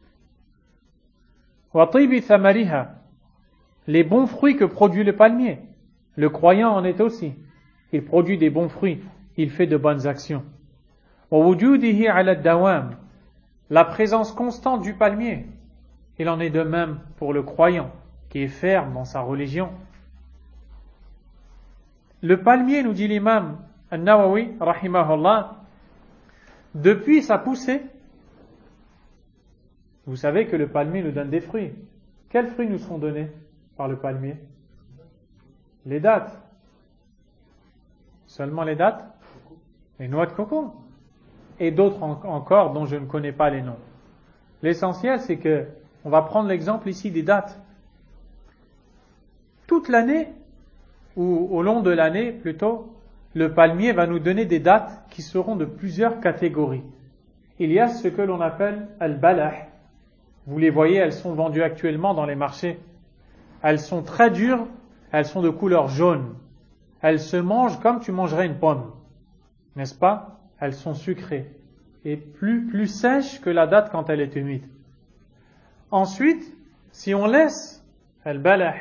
وَطِيبِ ثَمَرِهَا, les bons fruits que produit le palmier. Le croyant en est aussi. Il produit des bons fruits. Il fait de bonnes actions. وَوُجُودِهِ عَلَى الدَّوَامِ, la présence constante du palmier. Il en est de même pour le croyant qui est ferme dans sa religion. Le palmier, nous dit l'imam al-Nawawi rahimahullah, depuis sa poussée, vous savez que le palmier nous donne des fruits. Quels fruits nous sont donnés par le palmier? Les dattes. Seulement les dattes? Les noix de coco. Et d'autres encore dont je ne connais pas les noms. L'essentiel, c'est que, on va prendre l'exemple ici des dattes. Toute l'année, ou au long de l'année plutôt, le palmier va nous donner des dattes qui seront de plusieurs catégories. Il y a ce que l'on appelle al-balah. Vous les voyez, elles sont vendues actuellement dans les marchés. Elles sont très dures, elles sont de couleur jaune. Elles se mangent comme tu mangerais une pomme. N'est-ce pas? Elles sont sucrées. Et plus sèches que la date quand elle est humide. Ensuite, si on laisse al-balah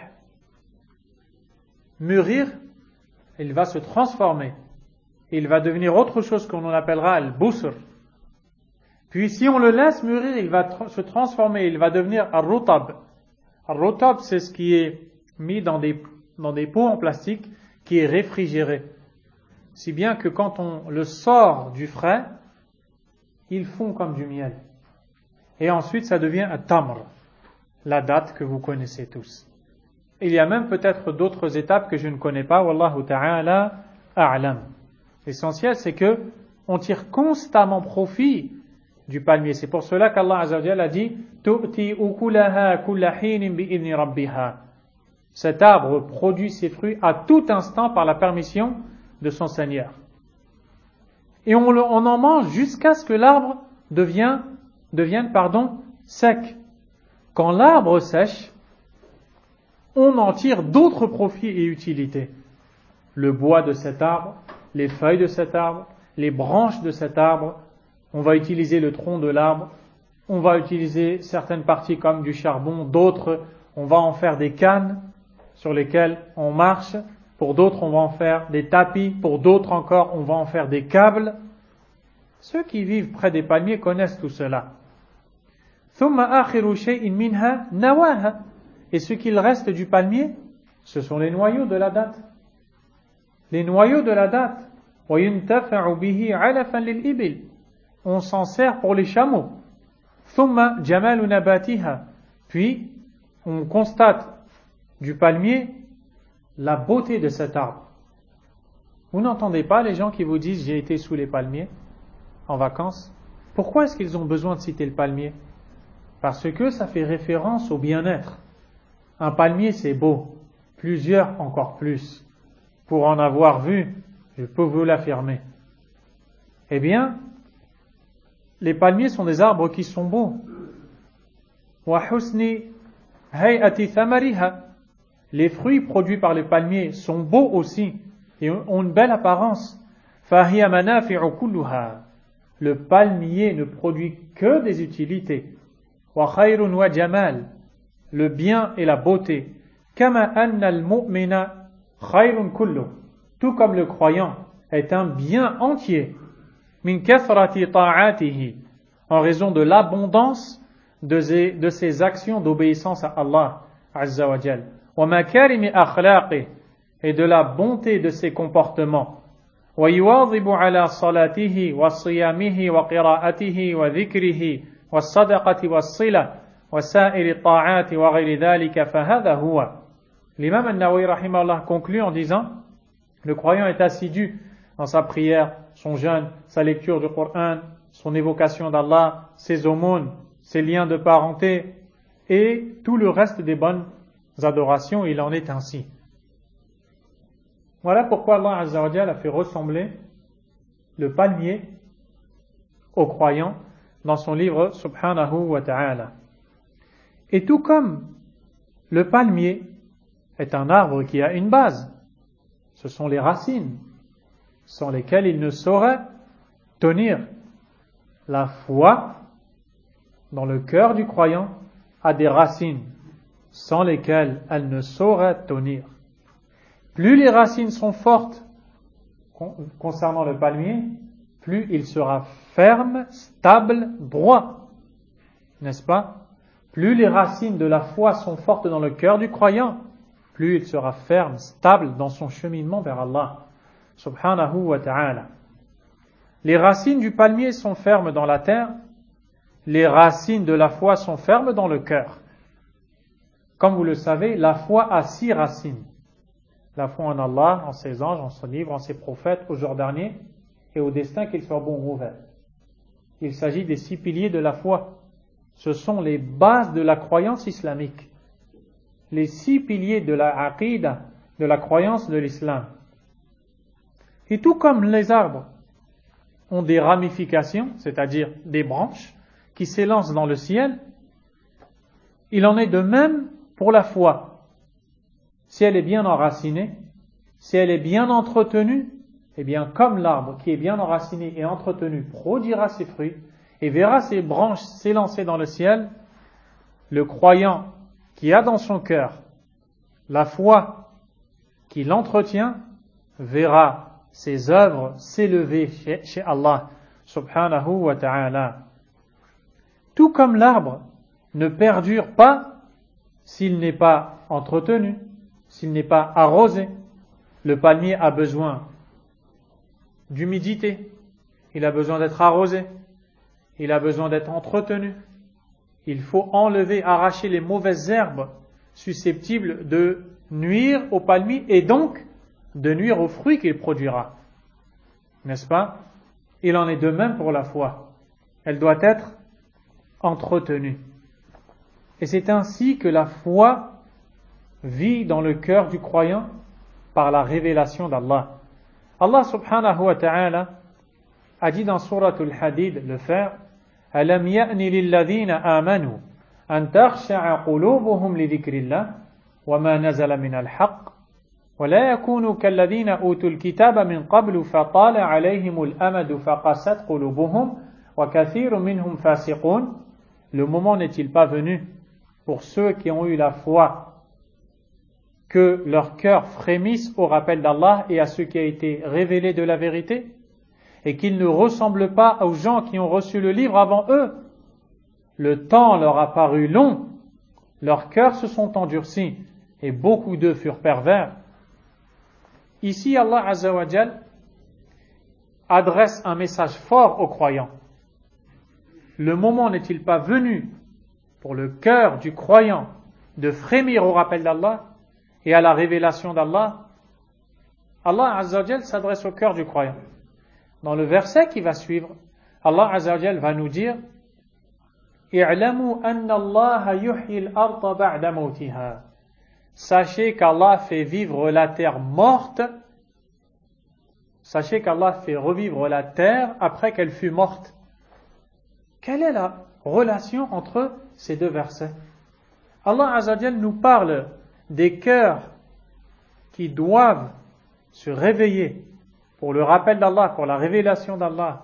mûrir, il va se transformer. Il va devenir autre chose qu'on appellera al-busr. Puis si on le laisse mûrir, il va se transformer, il va devenir al-rutab. Al-rutab, c'est ce qui est mis dans des pots en plastique, qui est réfrigéré. Si bien que quand on le sort du frais, il fond comme du miel. Et ensuite, ça devient un tamr, la date que vous connaissez tous. Il y a même peut-être d'autres étapes que je ne connais pas, wallahu ta'ala a'lam. L'essentiel, c'est que on tire constamment profit du palmier. C'est pour cela qu'Allah Azza wa Jalla a dit tu'ti ukulaha kulla hinin bi'idni rabbiha. Cet arbre produit ses fruits à tout instant par la permission de son Seigneur. Et on en mange jusqu'à ce que l'arbre devienne sec. Quand l'arbre sèche, on en tire d'autres profits et utilités. Le bois de cet arbre, les feuilles de cet arbre, les branches de cet arbre, on va utiliser le tronc de l'arbre, on va utiliser certaines parties comme du charbon, d'autres, on va en faire des cannes sur lesquelles on marche, pour d'autres on va en faire des tapis, pour d'autres encore on va en faire des câbles. Ceux qui vivent près des palmiers connaissent tout cela. Et ce qu'il reste du palmier, ce sont les noyaux de la date. Les noyaux de la date. On s'en sert pour les chameaux. Puis, on constate du palmier la beauté de cet arbre. Vous n'entendez pas les gens qui vous disent « j'ai été sous les palmiers en vacances ». Pourquoi est-ce qu'ils ont besoin de citer le palmier? Parce que ça fait référence au bien-être. Un palmier, c'est beau. Plusieurs, encore plus. Pour en avoir vu, je peux vous l'affirmer. Eh bien, les palmiers sont des arbres qui sont beaux. Les fruits produits par les palmiers sont beaux aussi et ont une belle apparence. Le palmier ne produit que des utilités. Le bien et la beauté. Tout comme le croyant est un bien entier. En raison de l'abondance de ses actions d'obéissance à Allah Azza wa Jal. Et de la bonté de ses comportements. ويواظب على صلاته وصيامه وقراءته وذكره والصدقة والصلة وسائر الطاعات وغير ذلك فهذا هو. L'imam al-Nawawi rahimahullah conclut en disant le croyant est assidu dans sa prière, son jeûne, sa lecture du Coran, son évocation d'Allah, ses aumônes, ses liens de parenté et tout le reste des bonnes adorations, il en est ainsi. Voilà pourquoi Allah Azza wa Jalla a fait ressembler le palmier aux croyants dans son livre Subhanahu wa ta'ala. Et tout comme le palmier est un arbre qui a une base, ce sont les racines sans lesquelles il ne saurait tenir. La foi dans le cœur du croyant a des racines sans lesquelles elle ne saurait tenir. Plus les racines sont fortes concernant le palmier, plus il sera ferme, stable, droit. N'est-ce pas? Plus les racines de la foi sont fortes dans le cœur du croyant, plus il sera ferme, stable dans son cheminement vers Allah, subhanahu wa ta'ala. Les racines du palmier sont fermes dans la terre, les racines de la foi sont fermes dans le cœur. Comme vous le savez, la foi a 6 racines. La foi en Allah, en ses anges, en son livre, en ses prophètes, au jour dernier, et au destin, qu'il soit bon ou mauvais. Il s'agit des 6 piliers de la foi. Ce sont les bases de la croyance islamique. Les 6 piliers de la aqida, de la croyance de l'islam. Et tout comme les arbres ont des ramifications, c'est-à-dire des branches, qui s'élancent dans le ciel, il en est de même pour la foi. Si elle est bien enracinée, si elle est bien entretenue, eh bien comme l'arbre qui est bien enraciné et entretenu produira ses fruits et verra ses branches s'élancer dans le ciel, le croyant qui a dans son cœur la foi qui l'entretient verra ses œuvres s'élever chez Allah subhanahu wa ta'ala. Tout comme l'arbre ne perdure pas s'il n'est pas entretenu, s'il n'est pas arrosé. Le palmier a besoin d'humidité, il a besoin d'être arrosé, il a besoin d'être entretenu. Il faut enlever, arracher les mauvaises herbes susceptibles de nuire au palmier et donc de nuire aux fruits qu'il produira. N'est-ce pas? Il en est de même pour la foi. Elle doit être entretenue. Et c'est ainsi que la foi vit dans le cœur du croyant par la révélation d'Allah. Allah subhanahu wa ta'ala a dit dans Suratul Hadid, le fer, أَلَمْ يَأْنِ لِلَّذِينَ آمَنُوا أَنْ تَخْشَعَ قُلُوبُهُمْ لِذِكْرِ اللَّهِ وَمَا نَزَلَ مِنَ الْحَقِّ وَلَا يَكُونُوا كَالَّذِينَ أُوتُوا الْكِتَابَ مِنْ قَبْلُ فَطَالَ عَلَيْهِمُ الْأَمَدُ فَقَسَتْ قُلُوبُهُمْ وَكَثِيرٌ مِنْهُمْ فَاسِقُونَ. Le moment n'est-il pas venu pour ceux qui ont eu la foi que leur cœur frémisse au rappel d'Allah et à ce qui a été révélé de la vérité, et qu'ils ne ressemblent pas aux gens qui ont reçu le livre avant eux? Le temps leur a paru long, leurs cœurs se sont endurcis, et beaucoup d'eux furent pervers. Ici, Allah Azza wa Jal adresse un message fort aux croyants. Le moment n'est-il pas venu pour le cœur du croyant de frémir au rappel d'Allah et à la révélation d'Allah? Allah Azza wa Jal s'adresse au cœur du croyant. Dans le verset qui va suivre, Allah Azza wa Jal va nous dire اعلموا أن الله يحيي الأرض بعد موتها. Sachez qu'Allah fait vivre la terre morte. Sachez qu'Allah fait revivre la terre après qu'elle fut morte. Quelle est la relation entre ces deux versets? Allah Azza wa Jal nous parle des cœurs qui doivent se réveiller pour le rappel d'Allah, pour la révélation d'Allah.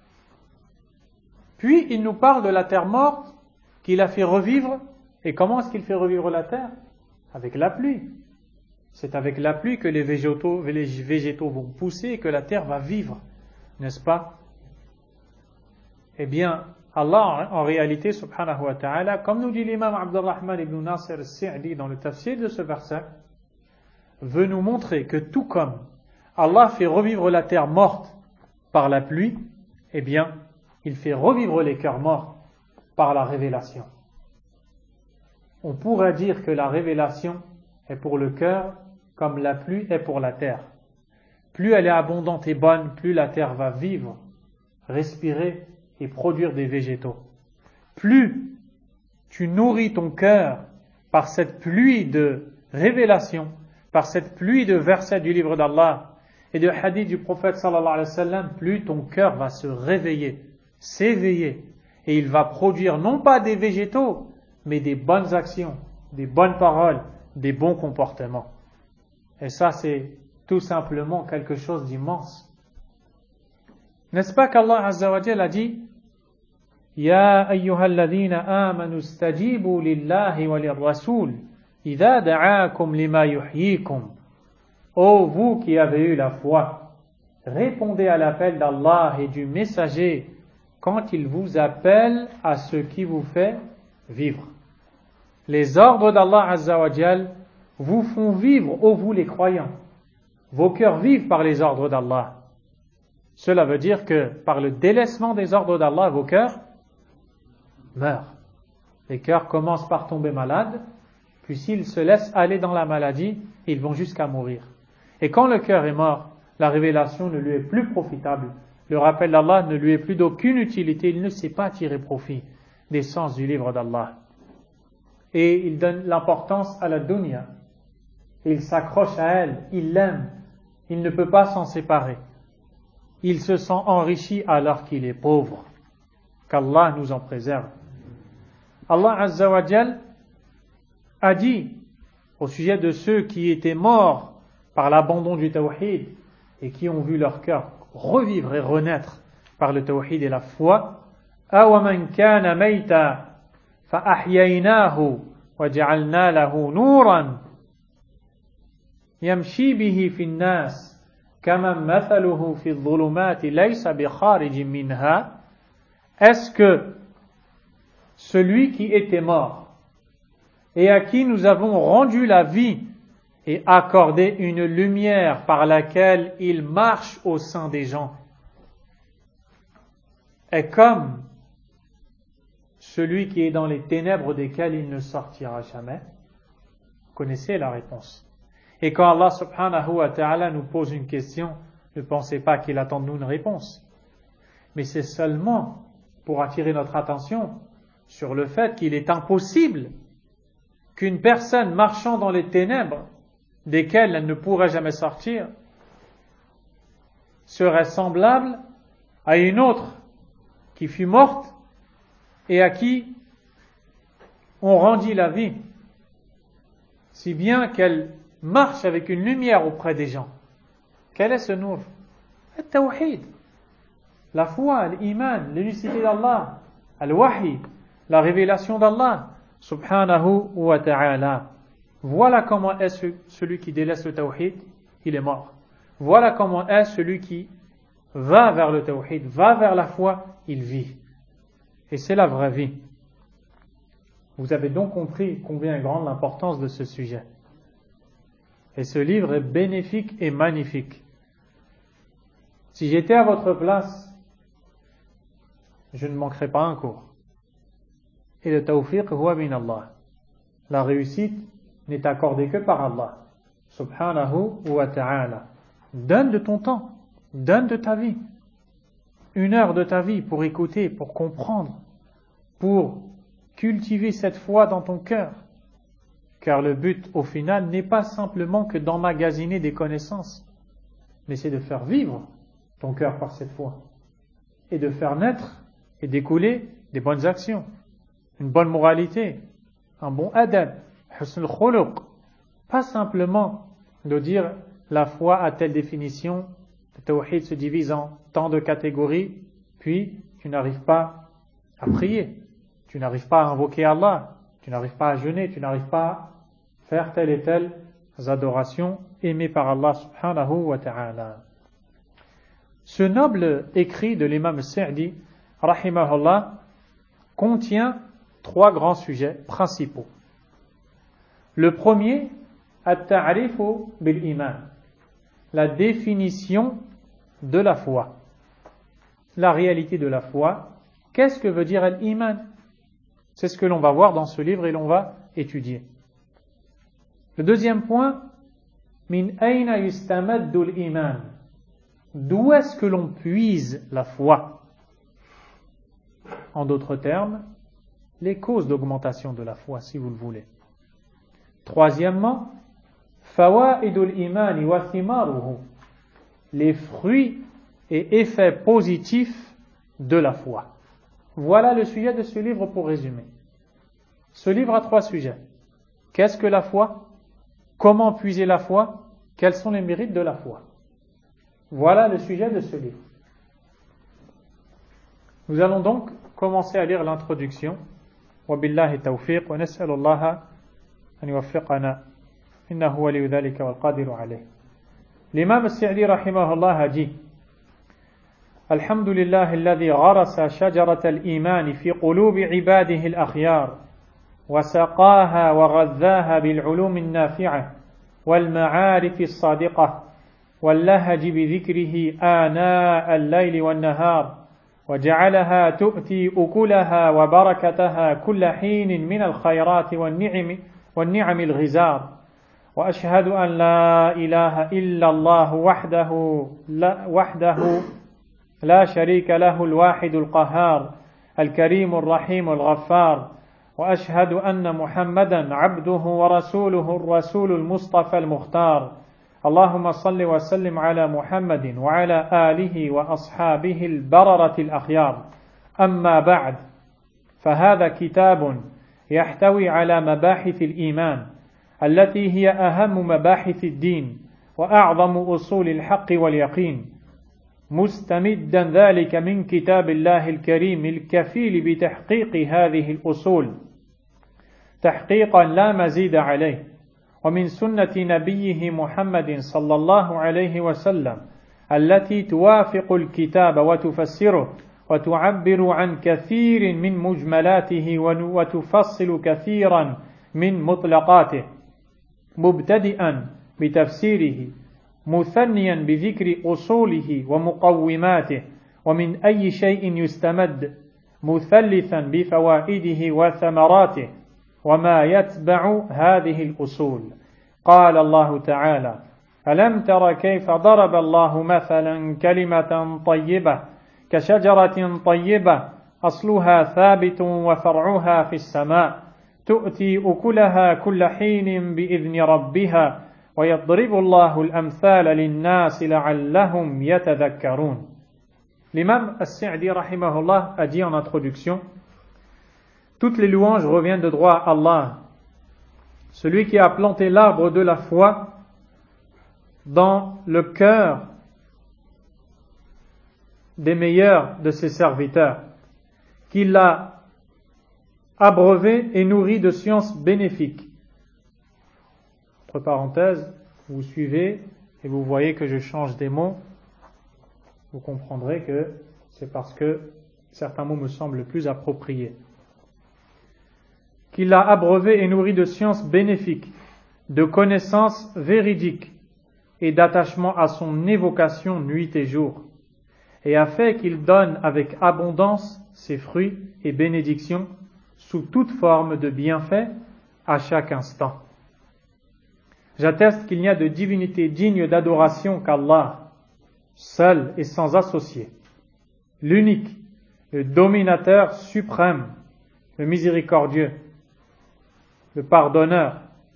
Puis il nous parle de la terre morte qu'il a fait revivre. Et comment est-ce qu'il fait revivre la terre? Avec la pluie. C'est avec la pluie que les végétaux vont pousser et que la terre va vivre, n'est-ce pas? Eh bien, Allah, en réalité, subhanahu wa ta'ala, comme nous dit l'imam Abdurrahman ibn Nasir al-Sa'di dans le tafsir de ce verset, veut nous montrer que tout comme Allah fait revivre la terre morte par la pluie, eh bien, il fait revivre les cœurs morts par la révélation. On pourrait dire que la révélation est pour le cœur comme la pluie est pour la terre. Plus elle est abondante et bonne, plus la terre va vivre, respirer et produire des végétaux. Plus tu nourris ton cœur par cette pluie de révélation, par cette pluie de versets du livre d'Allah et de hadith du prophète sallallahu alayhi wa sallam, plus ton cœur va se réveiller, s'éveiller, et il va produire non pas des végétaux, mais des bonnes actions, des bonnes paroles, des bons comportements. Et ça, c'est tout simplement quelque chose d'immense. N'est-ce pas qu'Allah Azza wa Jalla a dit Ya ayyuhalladhina amanu stajibu lillahi wa lirrasul idha da'akum lima yuhyikum. Ô vous qui avez eu la foi, répondez à l'appel d'Allah et du messager quand il vous appelle à ce qui vous fait vivre. Les ordres d'Allah Azza wa Jal vous font vivre, ô vous les croyants. Vos cœurs vivent par les ordres d'Allah. Cela veut dire que par le délaissement des ordres d'Allah, vos cœurs meurent. Les cœurs commencent par tomber malades, puis s'ils se laissent aller dans la maladie, ils vont jusqu'à mourir. Et quand le cœur est mort, la révélation ne lui est plus profitable. Le rappel d'Allah ne lui est plus d'aucune utilité. Il ne sait pas tirer profit des sens du livre d'Allah. Et il donne l'importance à la dunya. Il s'accroche à elle, il l'aime. Il ne peut pas s'en séparer. Il se sent enrichi alors qu'il est pauvre. Qu'Allah nous en préserve. Allah Azza wa Jal a dit au sujet de ceux qui étaient morts par l'abandon du tawhid et qui ont vu leur cœur revivre et renaître par le tawhid et la foi. أَوَمَنْ كَانَ مَيْتًا فَأَحْيَيْنَاهُ وَجَعَلْنَا لَهُ نُورًا يَمْشِي بِهِ فِي النَّاسِ كَمَنْ مَثَلُهُ فِي الظُّلُمَاتِ لَيْسَ بِخَارِجٍ مِنْهَا. Est-ce que celui qui était mort et à qui nous avons rendu la vie et accordé une lumière par laquelle il marche au sein des gens est comme celui qui est dans les ténèbres desquelles il ne sortira jamais? Vous connaissez la réponse. Et quand Allah subhanahu wa ta'ala nous pose une question, ne pensez pas qu'il attend de nous une réponse. Mais c'est seulement pour attirer notre attention sur le fait qu'il est impossible qu'une personne marchant dans les ténèbres desquelles elle ne pourrait jamais sortir serait semblable à une autre qui fut morte et à qui on rendit la vie, si bien qu'elle marche avec une lumière auprès des gens. Quel est ce nour? Le tawhid, la foi, l'iman, l'unicité d'Allah, al-wahi, la révélation d'Allah subhanahu wa ta'ala. Voilà comment est celui qui délaisse le tawhid, il est mort. Voilà comment est celui qui va vers le tawhid, va vers la foi, il vit. Et c'est la vraie vie. Vous avez donc compris combien est grande l'importance de ce sujet. Et ce livre est bénéfique et magnifique. Si j'étais à votre place, je ne manquerais pas un cours. Et le tawfiq huwa min Allah. La réussite n'est accordée que par Allah subhanahu wa ta'ala. Donne de ton temps, donne de ta vie, 1 heure de ta vie pour écouter, pour comprendre, pour cultiver cette foi dans ton cœur. Car le but au final n'est pas simplement que d'emmagasiner des connaissances, mais c'est de faire vivre ton cœur par cette foi et de faire naître et découler des bonnes actions, une bonne moralité, un bon adab, husn al-khuluq. Pas simplement de dire la foi a telle définition, le tawhid se divise en tant de catégories, puis tu n'arrives pas à prier, tu n'arrives pas à invoquer Allah, tu n'arrives pas à jeûner, tu n'arrives pas à faire telle et telle adoration aimée par Allah subhanahu wa ta'ala. Ce noble écrit de l'imam Sa'di, rahimahullah, contient 3 grands sujets principaux. Le premier, at-ta'rifu bil-iman, la définition de la foi, la réalité de la foi. Qu'est-ce que veut dire l'iman? C'est ce que l'on va voir dans ce livre et l'on va étudier. Le deuxième point, min ayna yustamaddu al-iman, d'où est-ce que l'on puise la foi? En d'autres termes, les causes d'augmentation de la foi, si vous le voulez. Troisièmement, fawaidul iman wa thimaruhu, les fruits et effets positifs de la foi. Voilà le sujet de ce livre pour résumer. Ce livre a 3 sujets. Qu'est-ce que la foi? Comment puiser la foi? Quels sont les mérites de la foi? Voilà le sujet de ce livre. Nous allons donc commencer à lire l'introduction. Wa billahi tawfiq wa nas'alu Allah an yuwaffiqana innahu waliyu dhalika wal qadiru alayh. L'imam Sa'di rahimahullah a dit: الحمد لله الذي غرس شجرة الإيمان في قلوب عباده الأخيار وسقاها وغذاها بالعلوم النافعة والمعارف الصادقة واللهج بذكره آناء الليل والنهار وجعلها تؤتي أكلها وبركتها كل حين من الخيرات والنعم الغزار وأشهد أن لا إله إلا الله وحده لا شريك له الواحد القهار الكريم الرحيم الغفار وأشهد أن محمدا عبده ورسوله الرسول المصطفى المختار اللهم صل وسلم على محمد وعلى آله وأصحابه البررة الأخيار أما بعد فهذا كتاب يحتوي على مباحث الإيمان التي هي أهم مباحث الدين وأعظم أصول الحق واليقين مستمدا ذلك من كتاب الله الكريم الكفيل بتحقيق هذه الأصول تحقيقا لا مزيد عليه ومن سنة نبيه محمد صلى الله عليه وسلم التي توافق الكتاب وتفسره وتعبر عن كثير من مجملاته وتفصل كثيرا من مطلقاته مبتدئا بتفسيره مثنيا بذكر أصوله ومقوماته ومن أي شيء يستمد مثلثا بفوائده وثمراته وما يتبع هذه الأصول قال الله تعالى ألم تر كيف ضرب الله مثلا كلمة طيبة كشجرة طيبة أصلها ثابت وفرعها في السماء تؤتي أكلها كل حين بإذن ربها ويضرب الله الأمثال للناس لعلهم يتذكرون. L'imam As-Sa'di rahimahullah a dit en introduction: toutes les louanges reviennent de droit à Allah, celui qui a planté l'arbre de la foi dans le cœur des meilleurs de ses serviteurs, qui l'a abreuvé et nourri de sciences bénéfiques. Entre parenthèses, vous suivez et vous voyez que je change des mots, vous comprendrez que c'est parce que certains mots me semblent plus appropriés. Qui l'a abreuvé et nourri de sciences bénéfiques, de connaissances véridiques et d'attachement à son évocation nuit et jour, et a fait qu'il donne avec abondance ses fruits et bénédictions sous toute forme de bienfaits à chaque instant. J'atteste qu'il n'y a de divinité digne d'adoration qu'Allah, seul et sans associé, l'unique, le dominateur suprême, le miséricordieux, le pardonneur.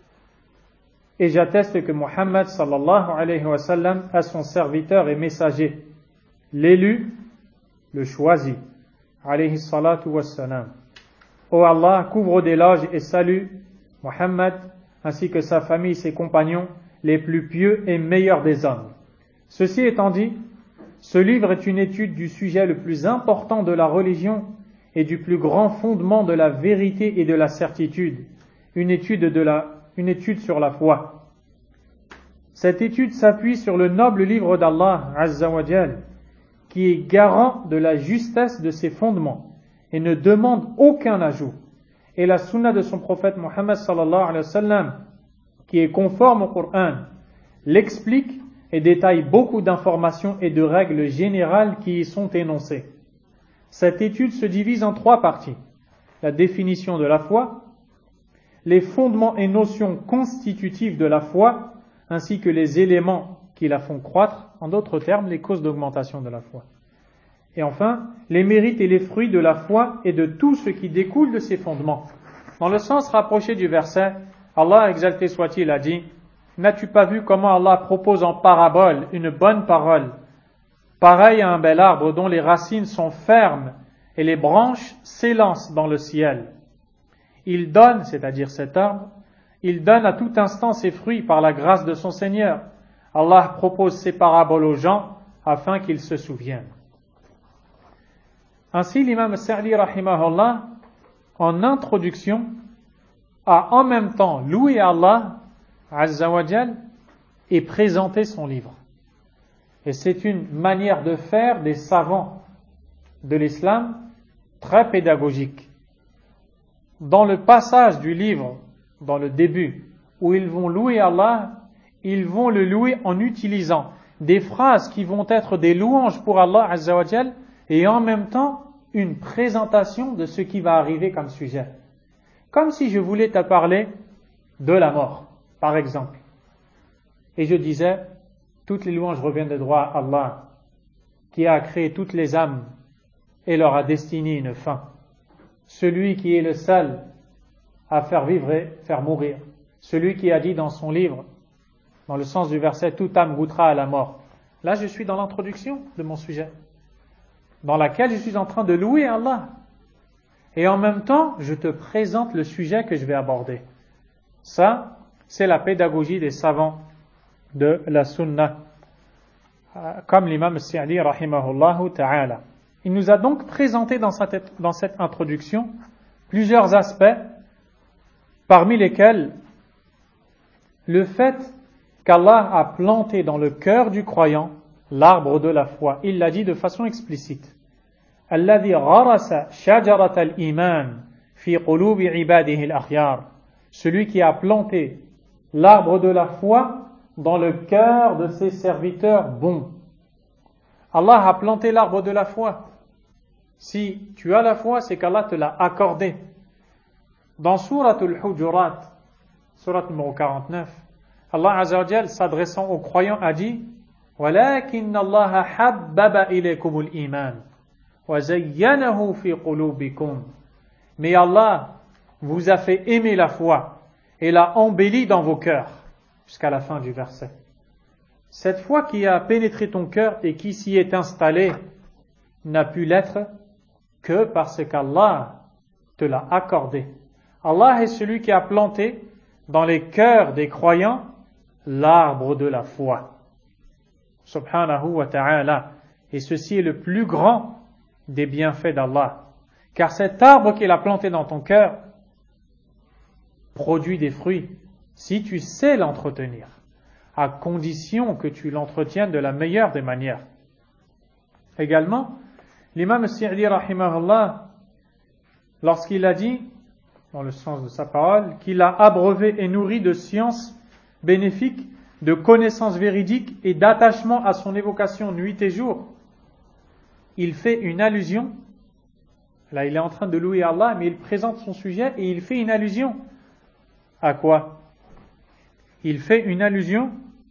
Et j'atteste que Muhammad sallallahu alayhi wa sallam est son serviteur et messager, l'élu, le choisi, alayhi salatu wassalam. Ô Allah, couvre d'éloges et salue Muhammad ainsi que sa famille, ses compagnons, les plus pieux et meilleurs des hommes. Ceci étant dit, ce livre est une étude du sujet le plus important de la religion et du plus grand fondement de la vérité et de la certitude, une étude sur la foi. Cette étude s'appuie sur le noble livre d'Allah, Azza wa Jal, qui est garant de la justesse de ses fondements et ne demande aucun ajout, et la sunna de son prophète Muhammad sallallahu alayhi wa sallam, qui est conforme au Coran, l'explique et détaille beaucoup d'informations et de règles générales qui y sont énoncées. Cette étude se divise en 3 parties: la définition de la foi, les fondements et notions constitutives de la foi, ainsi que les éléments qui la font croître, en d'autres termes, les causes d'augmentation de la foi. Et enfin, les mérites et les fruits de la foi et de tout ce qui découle de ses fondements. Dans le sens rapproché du verset, Allah exalté soit-il a dit: n'as-tu pas vu comment Allah propose en parabole une bonne parole, pareille à un bel arbre dont les racines sont fermes et les branches s'élancent dans le ciel. Il donne, c'est-à-dire cet arbre, il donne à tout instant ses fruits par la grâce de son Seigneur. Allah propose ces paraboles aux gens afin qu'ils se souviennent. Ainsi, l'imam As-Sa'di rahimahullah, en introduction, a en même temps loué Allah Azza wa Jal et présenté son livre. Et c'est une manière de faire des savants de l'islam très pédagogique. Dans le passage du livre, dans le début, où ils vont louer Allah, ils vont le louer en utilisant des phrases qui vont être des louanges pour Allah Azza wa Jal et en même temps une présentation de ce qui va arriver comme sujet. Comme si je voulais te parler de la mort, par exemple. Et je disais, toutes les louanges reviennent de droit à Allah, qui a créé toutes les âmes et leur a destiné une fin. Celui qui est le seul à faire vivre et faire mourir. Celui qui a dit dans son livre, dans le sens du verset, toute âme goûtera à la mort. Là, je suis dans l'introduction de mon sujet, dans laquelle je suis en train de louer Allah. Et en même temps, je te présente le sujet que je vais aborder. Ça, c'est la pédagogie des savants de la Sunna, comme l'imam Sa'di rahimahullah ta'ala. Il nous a donc présenté dans cette introduction plusieurs aspects, parmi lesquels le fait qu'Allah a planté dans le cœur du croyant l'arbre de la foi. Il l'a dit de façon explicite. الذي غرس شجرة الإيمان في قلوب عباده الأخيار. Celui qui a planté l'arbre de la foi dans le cœur de ses serviteurs bons. Allah a planté l'arbre de la foi. Si tu as la foi, c'est qu'Allah te l'a accordé. Dans Surat al-Hujurat, Surat numéro 49, Allah Azza wa Jal, s'adressant aux croyants, a dit وَلَكِنَّ اللَّهَ حَبَّبَ إِلَيْكُمُ الْإِيمَانِ وَزَيَّنَهُ فِي قُلُوبِكُمْ. Mais Allah vous a fait aimer la foi et l'a embellie dans vos cœurs, jusqu'à la fin du verset. Cette foi qui a pénétré ton cœur et qui s'y est installée n'a pu l'être que parce qu'Allah te l'a accordé. Allah est celui qui a planté dans les cœurs des croyants l'arbre de la foi. Subhanahu wa ta'ala. Et ceci est le plus grand des bienfaits d'Allah. Car cet arbre qu'il a planté dans ton cœur produit des fruits si tu sais l'entretenir, à condition que tu l'entretiennes de la meilleure des manières. Également, l'imam Sa'di rahimahullah, lorsqu'il a dit, dans le sens de sa parole, qu'il a abreuvé et nourri de sciences bénéfiques, de connaissances véridiques et d'attachement à son évocation nuit et jour, il fait une allusion, là il est en train de louer Allah, mais il présente son sujet et il fait une allusion à quoi? Il fait une allusion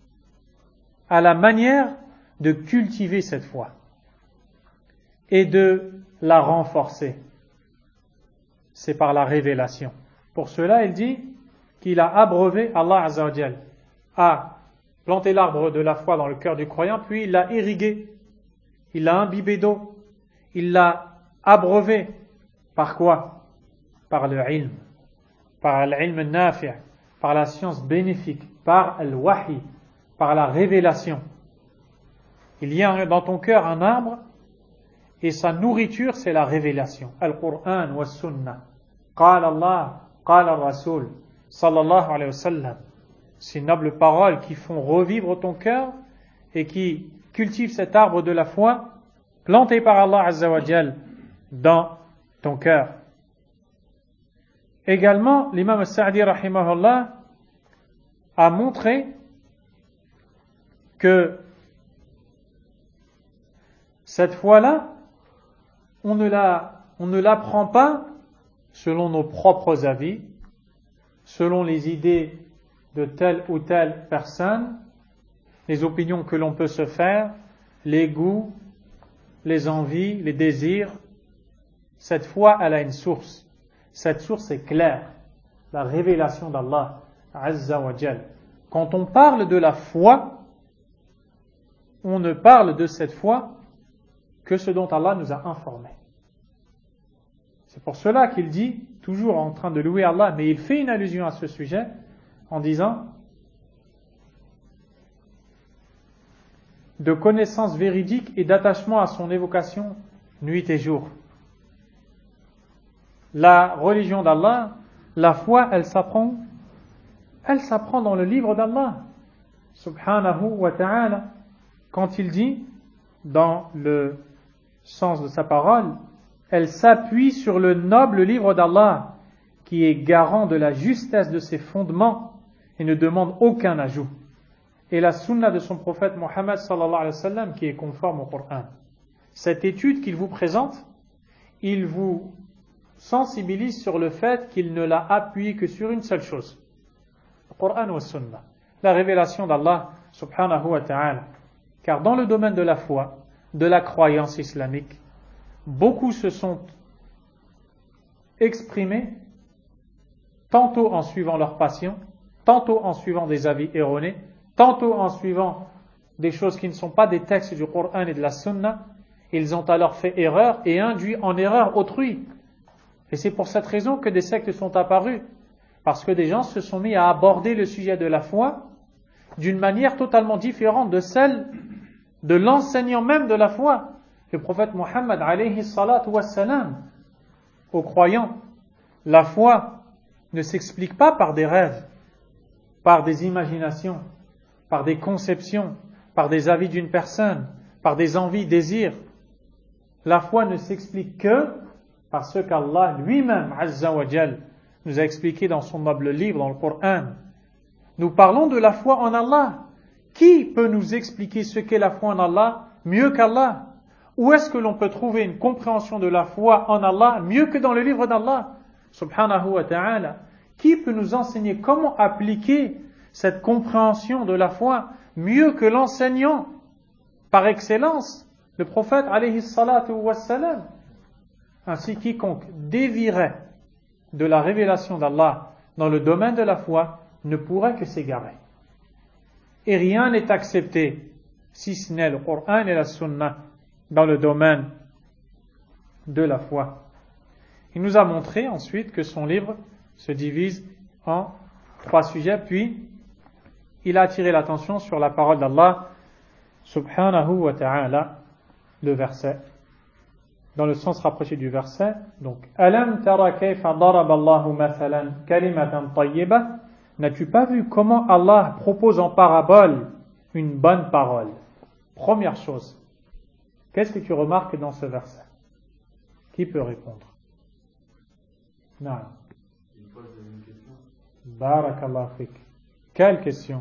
à la manière de cultiver cette foi et de la renforcer. C'est par la révélation. Pour cela, il dit qu'il a abreuvé, Allah Azza wa Jal a planté l'arbre de la foi dans le cœur du croyant, puis il l'a irrigué, il l'a imbibé d'eau, il l'a abreuvé. Par quoi? Par le ilm, par l'ilm nafi', par la science bénéfique, par al-wahi, par la révélation. Il y a dans ton cœur un arbre et sa nourriture c'est la révélation. Al-Qur'an wa sunnah. Qala Allah, qala Rasul, sallallahu alayhi wa sallam. Ces nobles paroles qui font revivre ton cœur et qui cultivent cet arbre de la foi planté par Allah Azza wa Jal dans ton cœur. Également, l'imam Sa'di rahimahullah a montré que cette foi-là, on ne l'apprend pas selon nos propres avis, selon les idées de telle ou telle personne, les opinions que l'on peut se faire, les goûts, les envies, les désirs. Cette foi, elle a une source. Cette source est claire, la révélation d'Allah Azza wa Jal. Quand on parle de la foi, on ne parle de cette foi que ce dont Allah nous a informés. C'est pour cela qu'il dit, toujours en train de louer Allah, mais il fait une allusion à ce sujet en disant de connaissances véridiques et d'attachement à son évocation nuit et jour. La religion d'Allah, la foi, elle s'apprend dans le livre d'Allah, subhanahu wa ta'ala, quand il dit, dans le sens de sa parole, elle s'appuie sur le noble livre d'Allah, qui est garant de la justesse de ses fondements et ne demande aucun ajout. Et la sunna de son prophète Mohammed sallallahu alayhi wa sallam, qui est conforme au Coran. Cette étude qu'il vous présente, il vous sensibilise sur le fait qu'il ne l'a appuyé que sur une seule chose, le Coran ou la Sunna, la révélation d'Allah subhanahu wa ta'ala. Car dans le domaine de la foi, de la croyance islamique, beaucoup se sont exprimés tantôt en suivant leur passion, tantôt en suivant des avis erronés, tantôt en suivant des choses qui ne sont pas des textes du Coran et de la Sunna. Ils ont alors fait erreur et induit en erreur autrui. Et c'est pour cette raison que des sectes sont apparues. Parce que des gens se sont mis à aborder le sujet de la foi d'une manière totalement différente de celle de l'enseignant même de la foi, le prophète Mohammed alayhi salatu wassalam. Aux croyants, la foi ne s'explique pas par des rêves, par des imaginations, par des conceptions, par des avis d'une personne, par des envies, désirs. La foi ne s'explique que par ce qu'Allah lui-même, Azza wa Jal, nous a expliqué dans son noble livre, dans le Coran. Nous parlons de la foi en Allah. Qui peut nous expliquer ce qu'est la foi en Allah mieux qu'Allah? Où est-ce que l'on peut trouver une compréhension de la foi en Allah mieux que dans le livre d'Allah, subhanahu wa ta'ala? Qui peut nous enseigner comment appliquer cette compréhension de la foi mieux que l'enseignant par excellence, le prophète alayhi salatu wassalam? Ainsi, quiconque dévierait de la révélation d'Allah dans le domaine de la foi ne pourrait que s'égarer. Et rien n'est accepté si ce n'est le Coran et la Sunna dans le domaine de la foi. Il nous a montré ensuite que son livre se divise en 3 sujets, puis il a attiré l'attention sur la parole d'Allah subhanahu wa ta'ala, le verset, dans le sens rapproché du verset. Donc, Alam tara kayfa daraba Allahu mathalan kalimatan tayyibah. N'as-tu pas vu comment Allah propose en parabole une bonne parole? Première chose, qu'est-ce que tu remarques dans ce verset? Qui peut répondre? Non.
Il pose une question.
Barakallahu fik. Quelle question?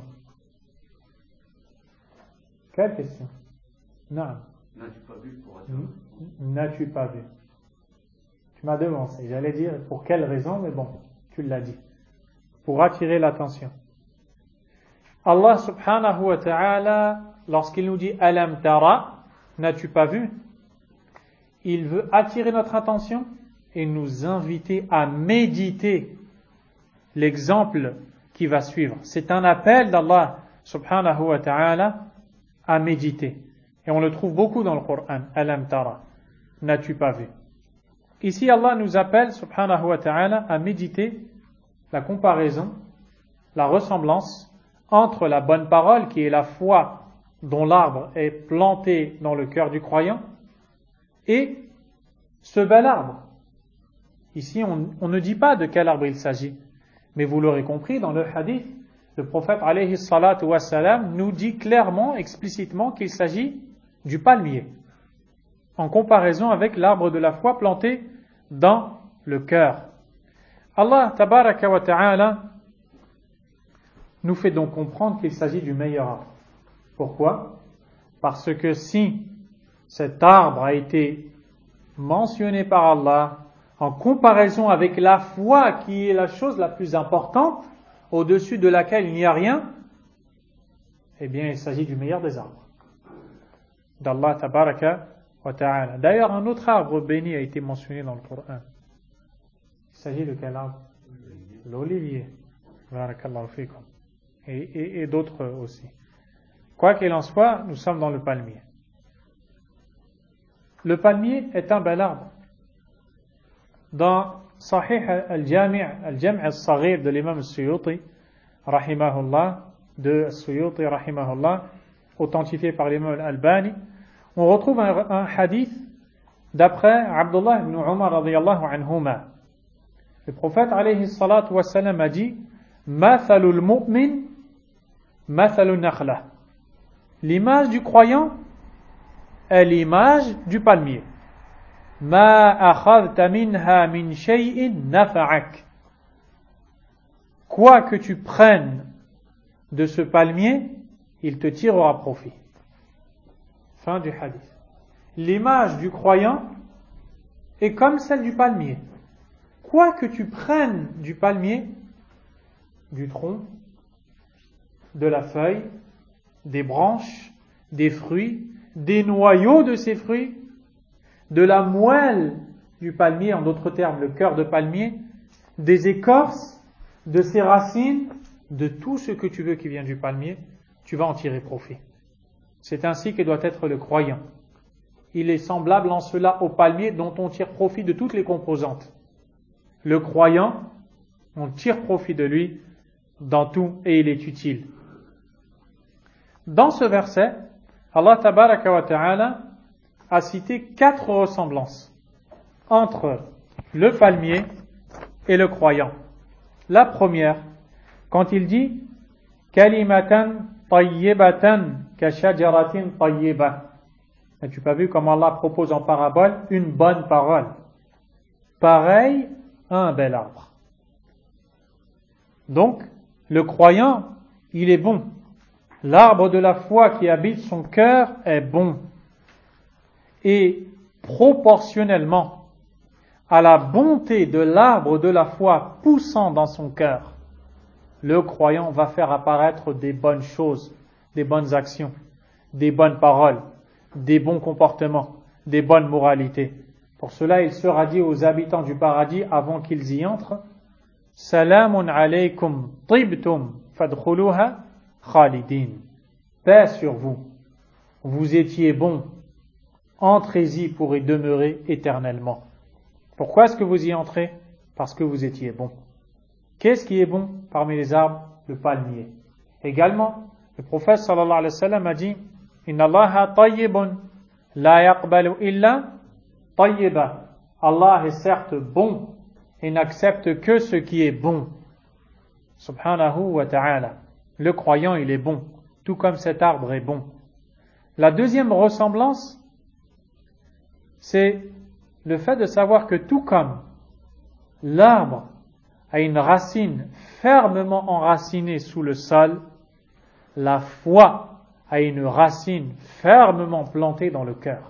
Quelle question? Non.
N'as-tu pas vu pour attirer?
N'as-tu pas vu? Tu m'as devancé. J'allais dire pour quelle raison, mais bon, tu l'as dit. Pour attirer l'attention. Allah subhanahu wa ta'ala, lorsqu'il nous dit Alam tara, n'as-tu pas vu? Il veut attirer notre attention et nous inviter à méditer l'exemple qui va suivre. C'est un appel d'Allah subhanahu wa ta'ala à méditer. Et on le trouve beaucoup dans le Coran. Alam tara, n'as-tu pas vu? Ici, Allah nous appelle subhanahu wa ta'ala à méditer la comparaison, la ressemblance entre la bonne parole, qui est la foi dont l'arbre est planté dans le cœur du croyant, et ce bel arbre. Ici, on ne dit pas de quel arbre il s'agit, mais vous l'aurez compris, dans le hadith, le prophète alayhi salatu wassalam nous dit clairement, explicitement, qu'il s'agit du palmier, en comparaison avec l'arbre de la foi planté dans le cœur. Allah tabaraka wa ta'ala nous fait donc comprendre qu'il s'agit du meilleur arbre. Pourquoi? Parce que si cet arbre a été mentionné par Allah en comparaison avec la foi, qui est la chose la plus importante, au-dessus de laquelle il n'y a rien, eh bien il s'agit du meilleur des arbres d'Allah tabaraka wa ta'ala. D'ailleurs, un autre arbre béni a été mentionné dans le Coran. Il s'agit de quel arbre? L'olivier. Barakallahu fikum. Et d'autres aussi. Quoi qu'il en soit, nous sommes dans le palmier. Le palmier est un bel arbre. Dans Sahih al-Jami' al-Saghir de l'imam al-Suyuti, rahimahullah, de Suyuti, rahimahullah, authentifié par l'imam al-Albani, on retrouve un hadith d'après Abdullah ibn Umar radiyallahu anhuma. Le prophète alayhi salatu wa salam a dit Mathalul mu'min, mathalun nakhla. L'image du croyant est l'image du palmier. Ma akhadta minha min shay'in nafa'ak. Quoi que tu prennes de ce palmier, il te tirera profit. Fin du hadith. L'image du croyant est comme celle du palmier. Quoi que tu prennes du palmier, du tronc, de la feuille, des branches, des fruits, des noyaux de ces fruits, de la moelle du palmier, en d'autres termes le cœur de palmier, des écorces, de ses racines, de tout ce que tu veux qui vient du palmier, tu vas en tirer profit. C'est ainsi que doit être le croyant. Il est semblable en cela au palmier dont on tire profit de toutes les composantes. Le croyant, on tire profit de lui dans tout et il est utile. Dans ce verset, Allah tabaraka wa ta'ala a cité 4 ressemblances entre le palmier et le croyant. La première, quand il dit kalimatan tayyibatan ka shajaratin tayyibah. Tu n'as pas vu comment Allah propose en parabole une bonne parole, pareil à un bel arbre. Donc, le croyant, il est bon. L'arbre de la foi qui habite son cœur est bon. Et proportionnellement à la bonté de l'arbre de la foi poussant dans son cœur, le croyant va faire apparaître des bonnes choses, des bonnes actions, des bonnes paroles, des bons comportements, des bonnes moralités. Pour cela, il sera dit aux habitants du paradis avant qu'ils y entrent, Salamun alaykum tibtum fadkhuluha khalidin. Paix sur vous. Vous étiez bons. Entrez-y pour y demeurer éternellement. Pourquoi est-ce que vous y entrez? Parce que vous étiez bons. Qu'est-ce qui est bon parmi les arbres? Le palmier. Également, le prophète sallallahu alayhi wa sallam a dit Inna Allaha tayyibun la yaqbalu illa tayyiba. Allah est certes bon et n'accepte que ce qui est bon. Subhanahu wa ta'ala. Le croyant, il est bon, tout comme cet arbre est bon. La deuxième ressemblance, c'est le fait de savoir que tout comme l'arbre a une racine fermement enracinée sous le sol, la foi a une racine fermement plantée dans le cœur.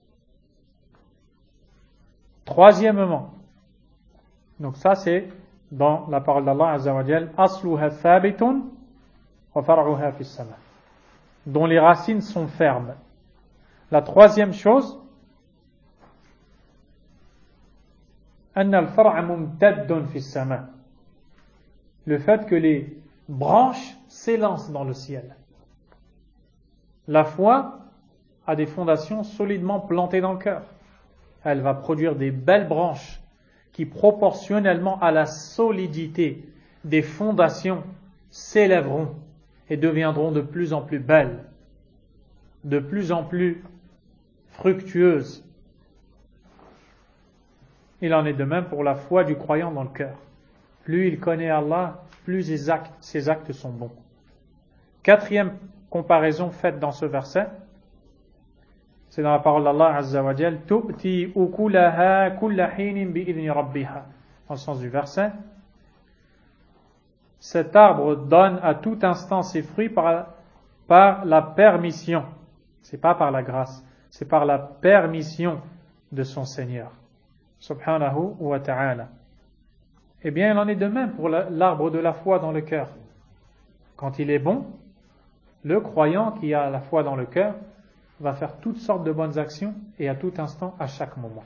Troisièmement, donc ça c'est dans la parole d'Allah Azza wa Jal, asluha thabitun wa far'uha fis sama, dont les racines sont fermes. La troisième chose, anna al-far'a mumtaddun fis sama, le fait que les branches s'élancent dans le ciel. La foi a des fondations solidement plantées dans le cœur. Elle va produire des belles branches qui, proportionnellement à la solidité des fondations, s'élèveront et deviendront de plus en plus belles, de plus en plus fructueuses. Il en est de même pour la foi du croyant dans le cœur. Plus il connaît Allah, plus ses actes sont bons. Quatrième comparaison faite dans ce verset, c'est dans la parole d'Allah Azza wa Jal, tu'ti ukulaha kulla hinin bi'idhni rabbiha. Dans le sens du verset, cet arbre donne à tout instant ses fruits par la permission. C'est pas par la grâce, c'est par la permission de son Seigneur. Subhanahu wa ta'ala. Eh bien, il en est de même pour l'arbre de la foi dans le cœur. Quand il est bon, le croyant qui a la foi dans le cœur va faire toutes sortes de bonnes actions et à tout instant, à chaque moment.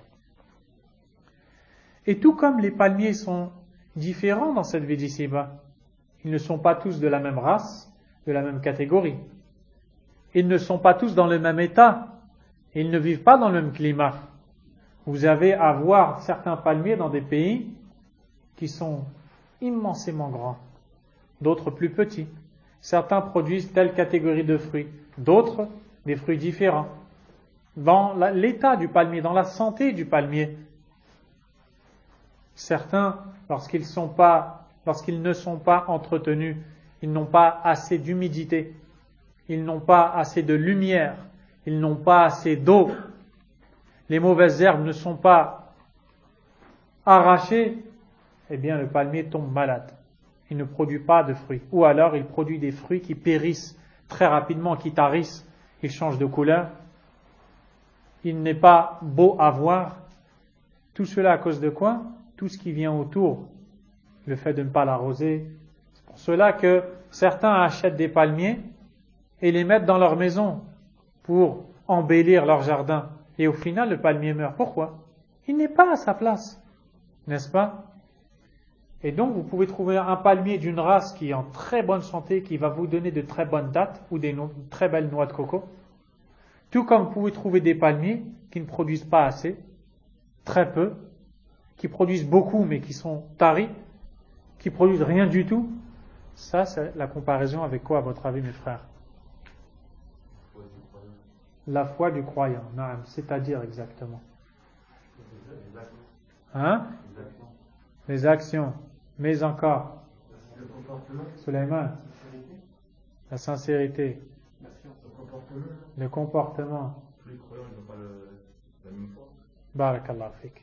Et tout comme les palmiers sont différents dans cette vie d'ici-bas, ils ne sont pas tous de la même race, de la même catégorie. Ils ne sont pas tous dans le même état. Ils ne vivent pas dans le même climat. Vous avez à voir certains palmiers dans des pays qui sont immensément grands, d'autres plus petits. Certains produisent telle catégorie de fruits, d'autres des fruits différents. Dans l'état du palmier, dans la santé du palmier, certains, lorsqu'ils ne sont pas entretenus, ils n'ont pas assez d'humidité, ils n'ont pas assez de lumière, ils n'ont pas assez d'eau, les mauvaises herbes ne sont pas arrachées, eh bien le palmier tombe malade. Il ne produit pas de fruits. Ou alors il produit des fruits qui périssent très rapidement, qui tarissent, ils changent de couleur. Il n'est pas beau à voir. Tout cela à cause de quoi? Tout ce qui vient autour. Le fait de ne pas l'arroser. C'est pour cela que certains achètent des palmiers et les mettent dans leur maison pour embellir leur jardin. Et au final, le palmier meurt. Pourquoi? Il n'est pas à sa place, n'est-ce pas? Et donc, vous pouvez trouver un palmier d'une race qui est en très bonne santé, qui va vous donner de très bonnes dattes ou des très belles noix de coco. Tout comme vous pouvez trouver des palmiers qui ne produisent pas assez, très peu, qui produisent beaucoup mais qui sont taris, qui produisent rien du tout. Ça, c'est la comparaison avec quoi, à votre avis, mes frères? La foi du croyant, c'est-à-dire exactement. Hein? Les actions, mais encore.
Le comportement.
Sulayman. La sincérité. Le comportement.
Tous les croyants, ils n'ont pas la même foi.
Barakallah fik.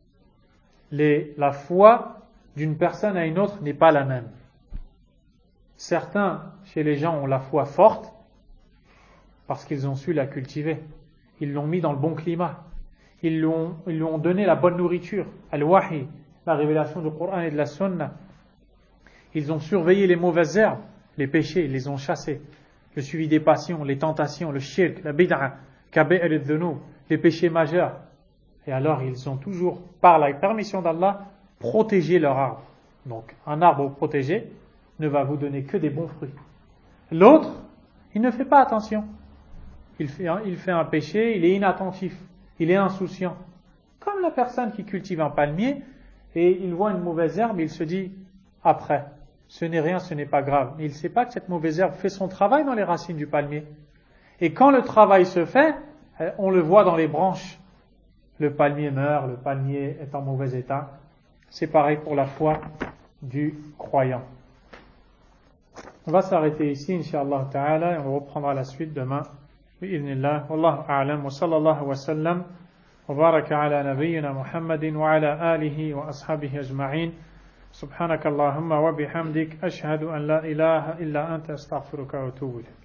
La foi d'une personne à une autre n'est pas la même. Certains, chez les gens, ont la foi forte parce qu'ils ont su la cultiver. Ils l'ont mis dans le bon climat. Ils lui ont donné la bonne nourriture, al-wahi, la révélation du Coran et de la Sunna. Ils ont surveillé les mauvaises herbes, les péchés, ils les ont chassés. Le suivi des passions, les tentations, le shirk, la bid'a, kaba'ir al-dhunub, les péchés majeurs. Et alors ils ont toujours, par la permission d'Allah, protégé leur arbre. Donc un arbre protégé ne va vous donner que des bons fruits. L'autre, il ne fait pas attention. Il fait un péché, il est inattentif, il est insouciant. Comme la personne qui cultive un palmier et il voit une mauvaise herbe, il se dit après, ce n'est rien, ce n'est pas grave. Mais il ne sait pas que cette mauvaise herbe fait son travail dans les racines du palmier. Et quand le travail se fait, on le voit dans les branches. Le palmier meurt, le palmier est en mauvais état. C'est pareil pour la foi du croyant. On va s'arrêter ici, Inch'Allah Ta'ala, et on reprendra la suite demain. Bi'idhnillah. Wallahu a'lam wa sallallahu wa sallam wa baraka ala nabiyyina Muhammadin wa ala alihi wa ashabihi ajma'in. Subhanakallahumma wa bihamdik ashhadu an la ilaha illa anta astaghfiruka wa atubu ilayk.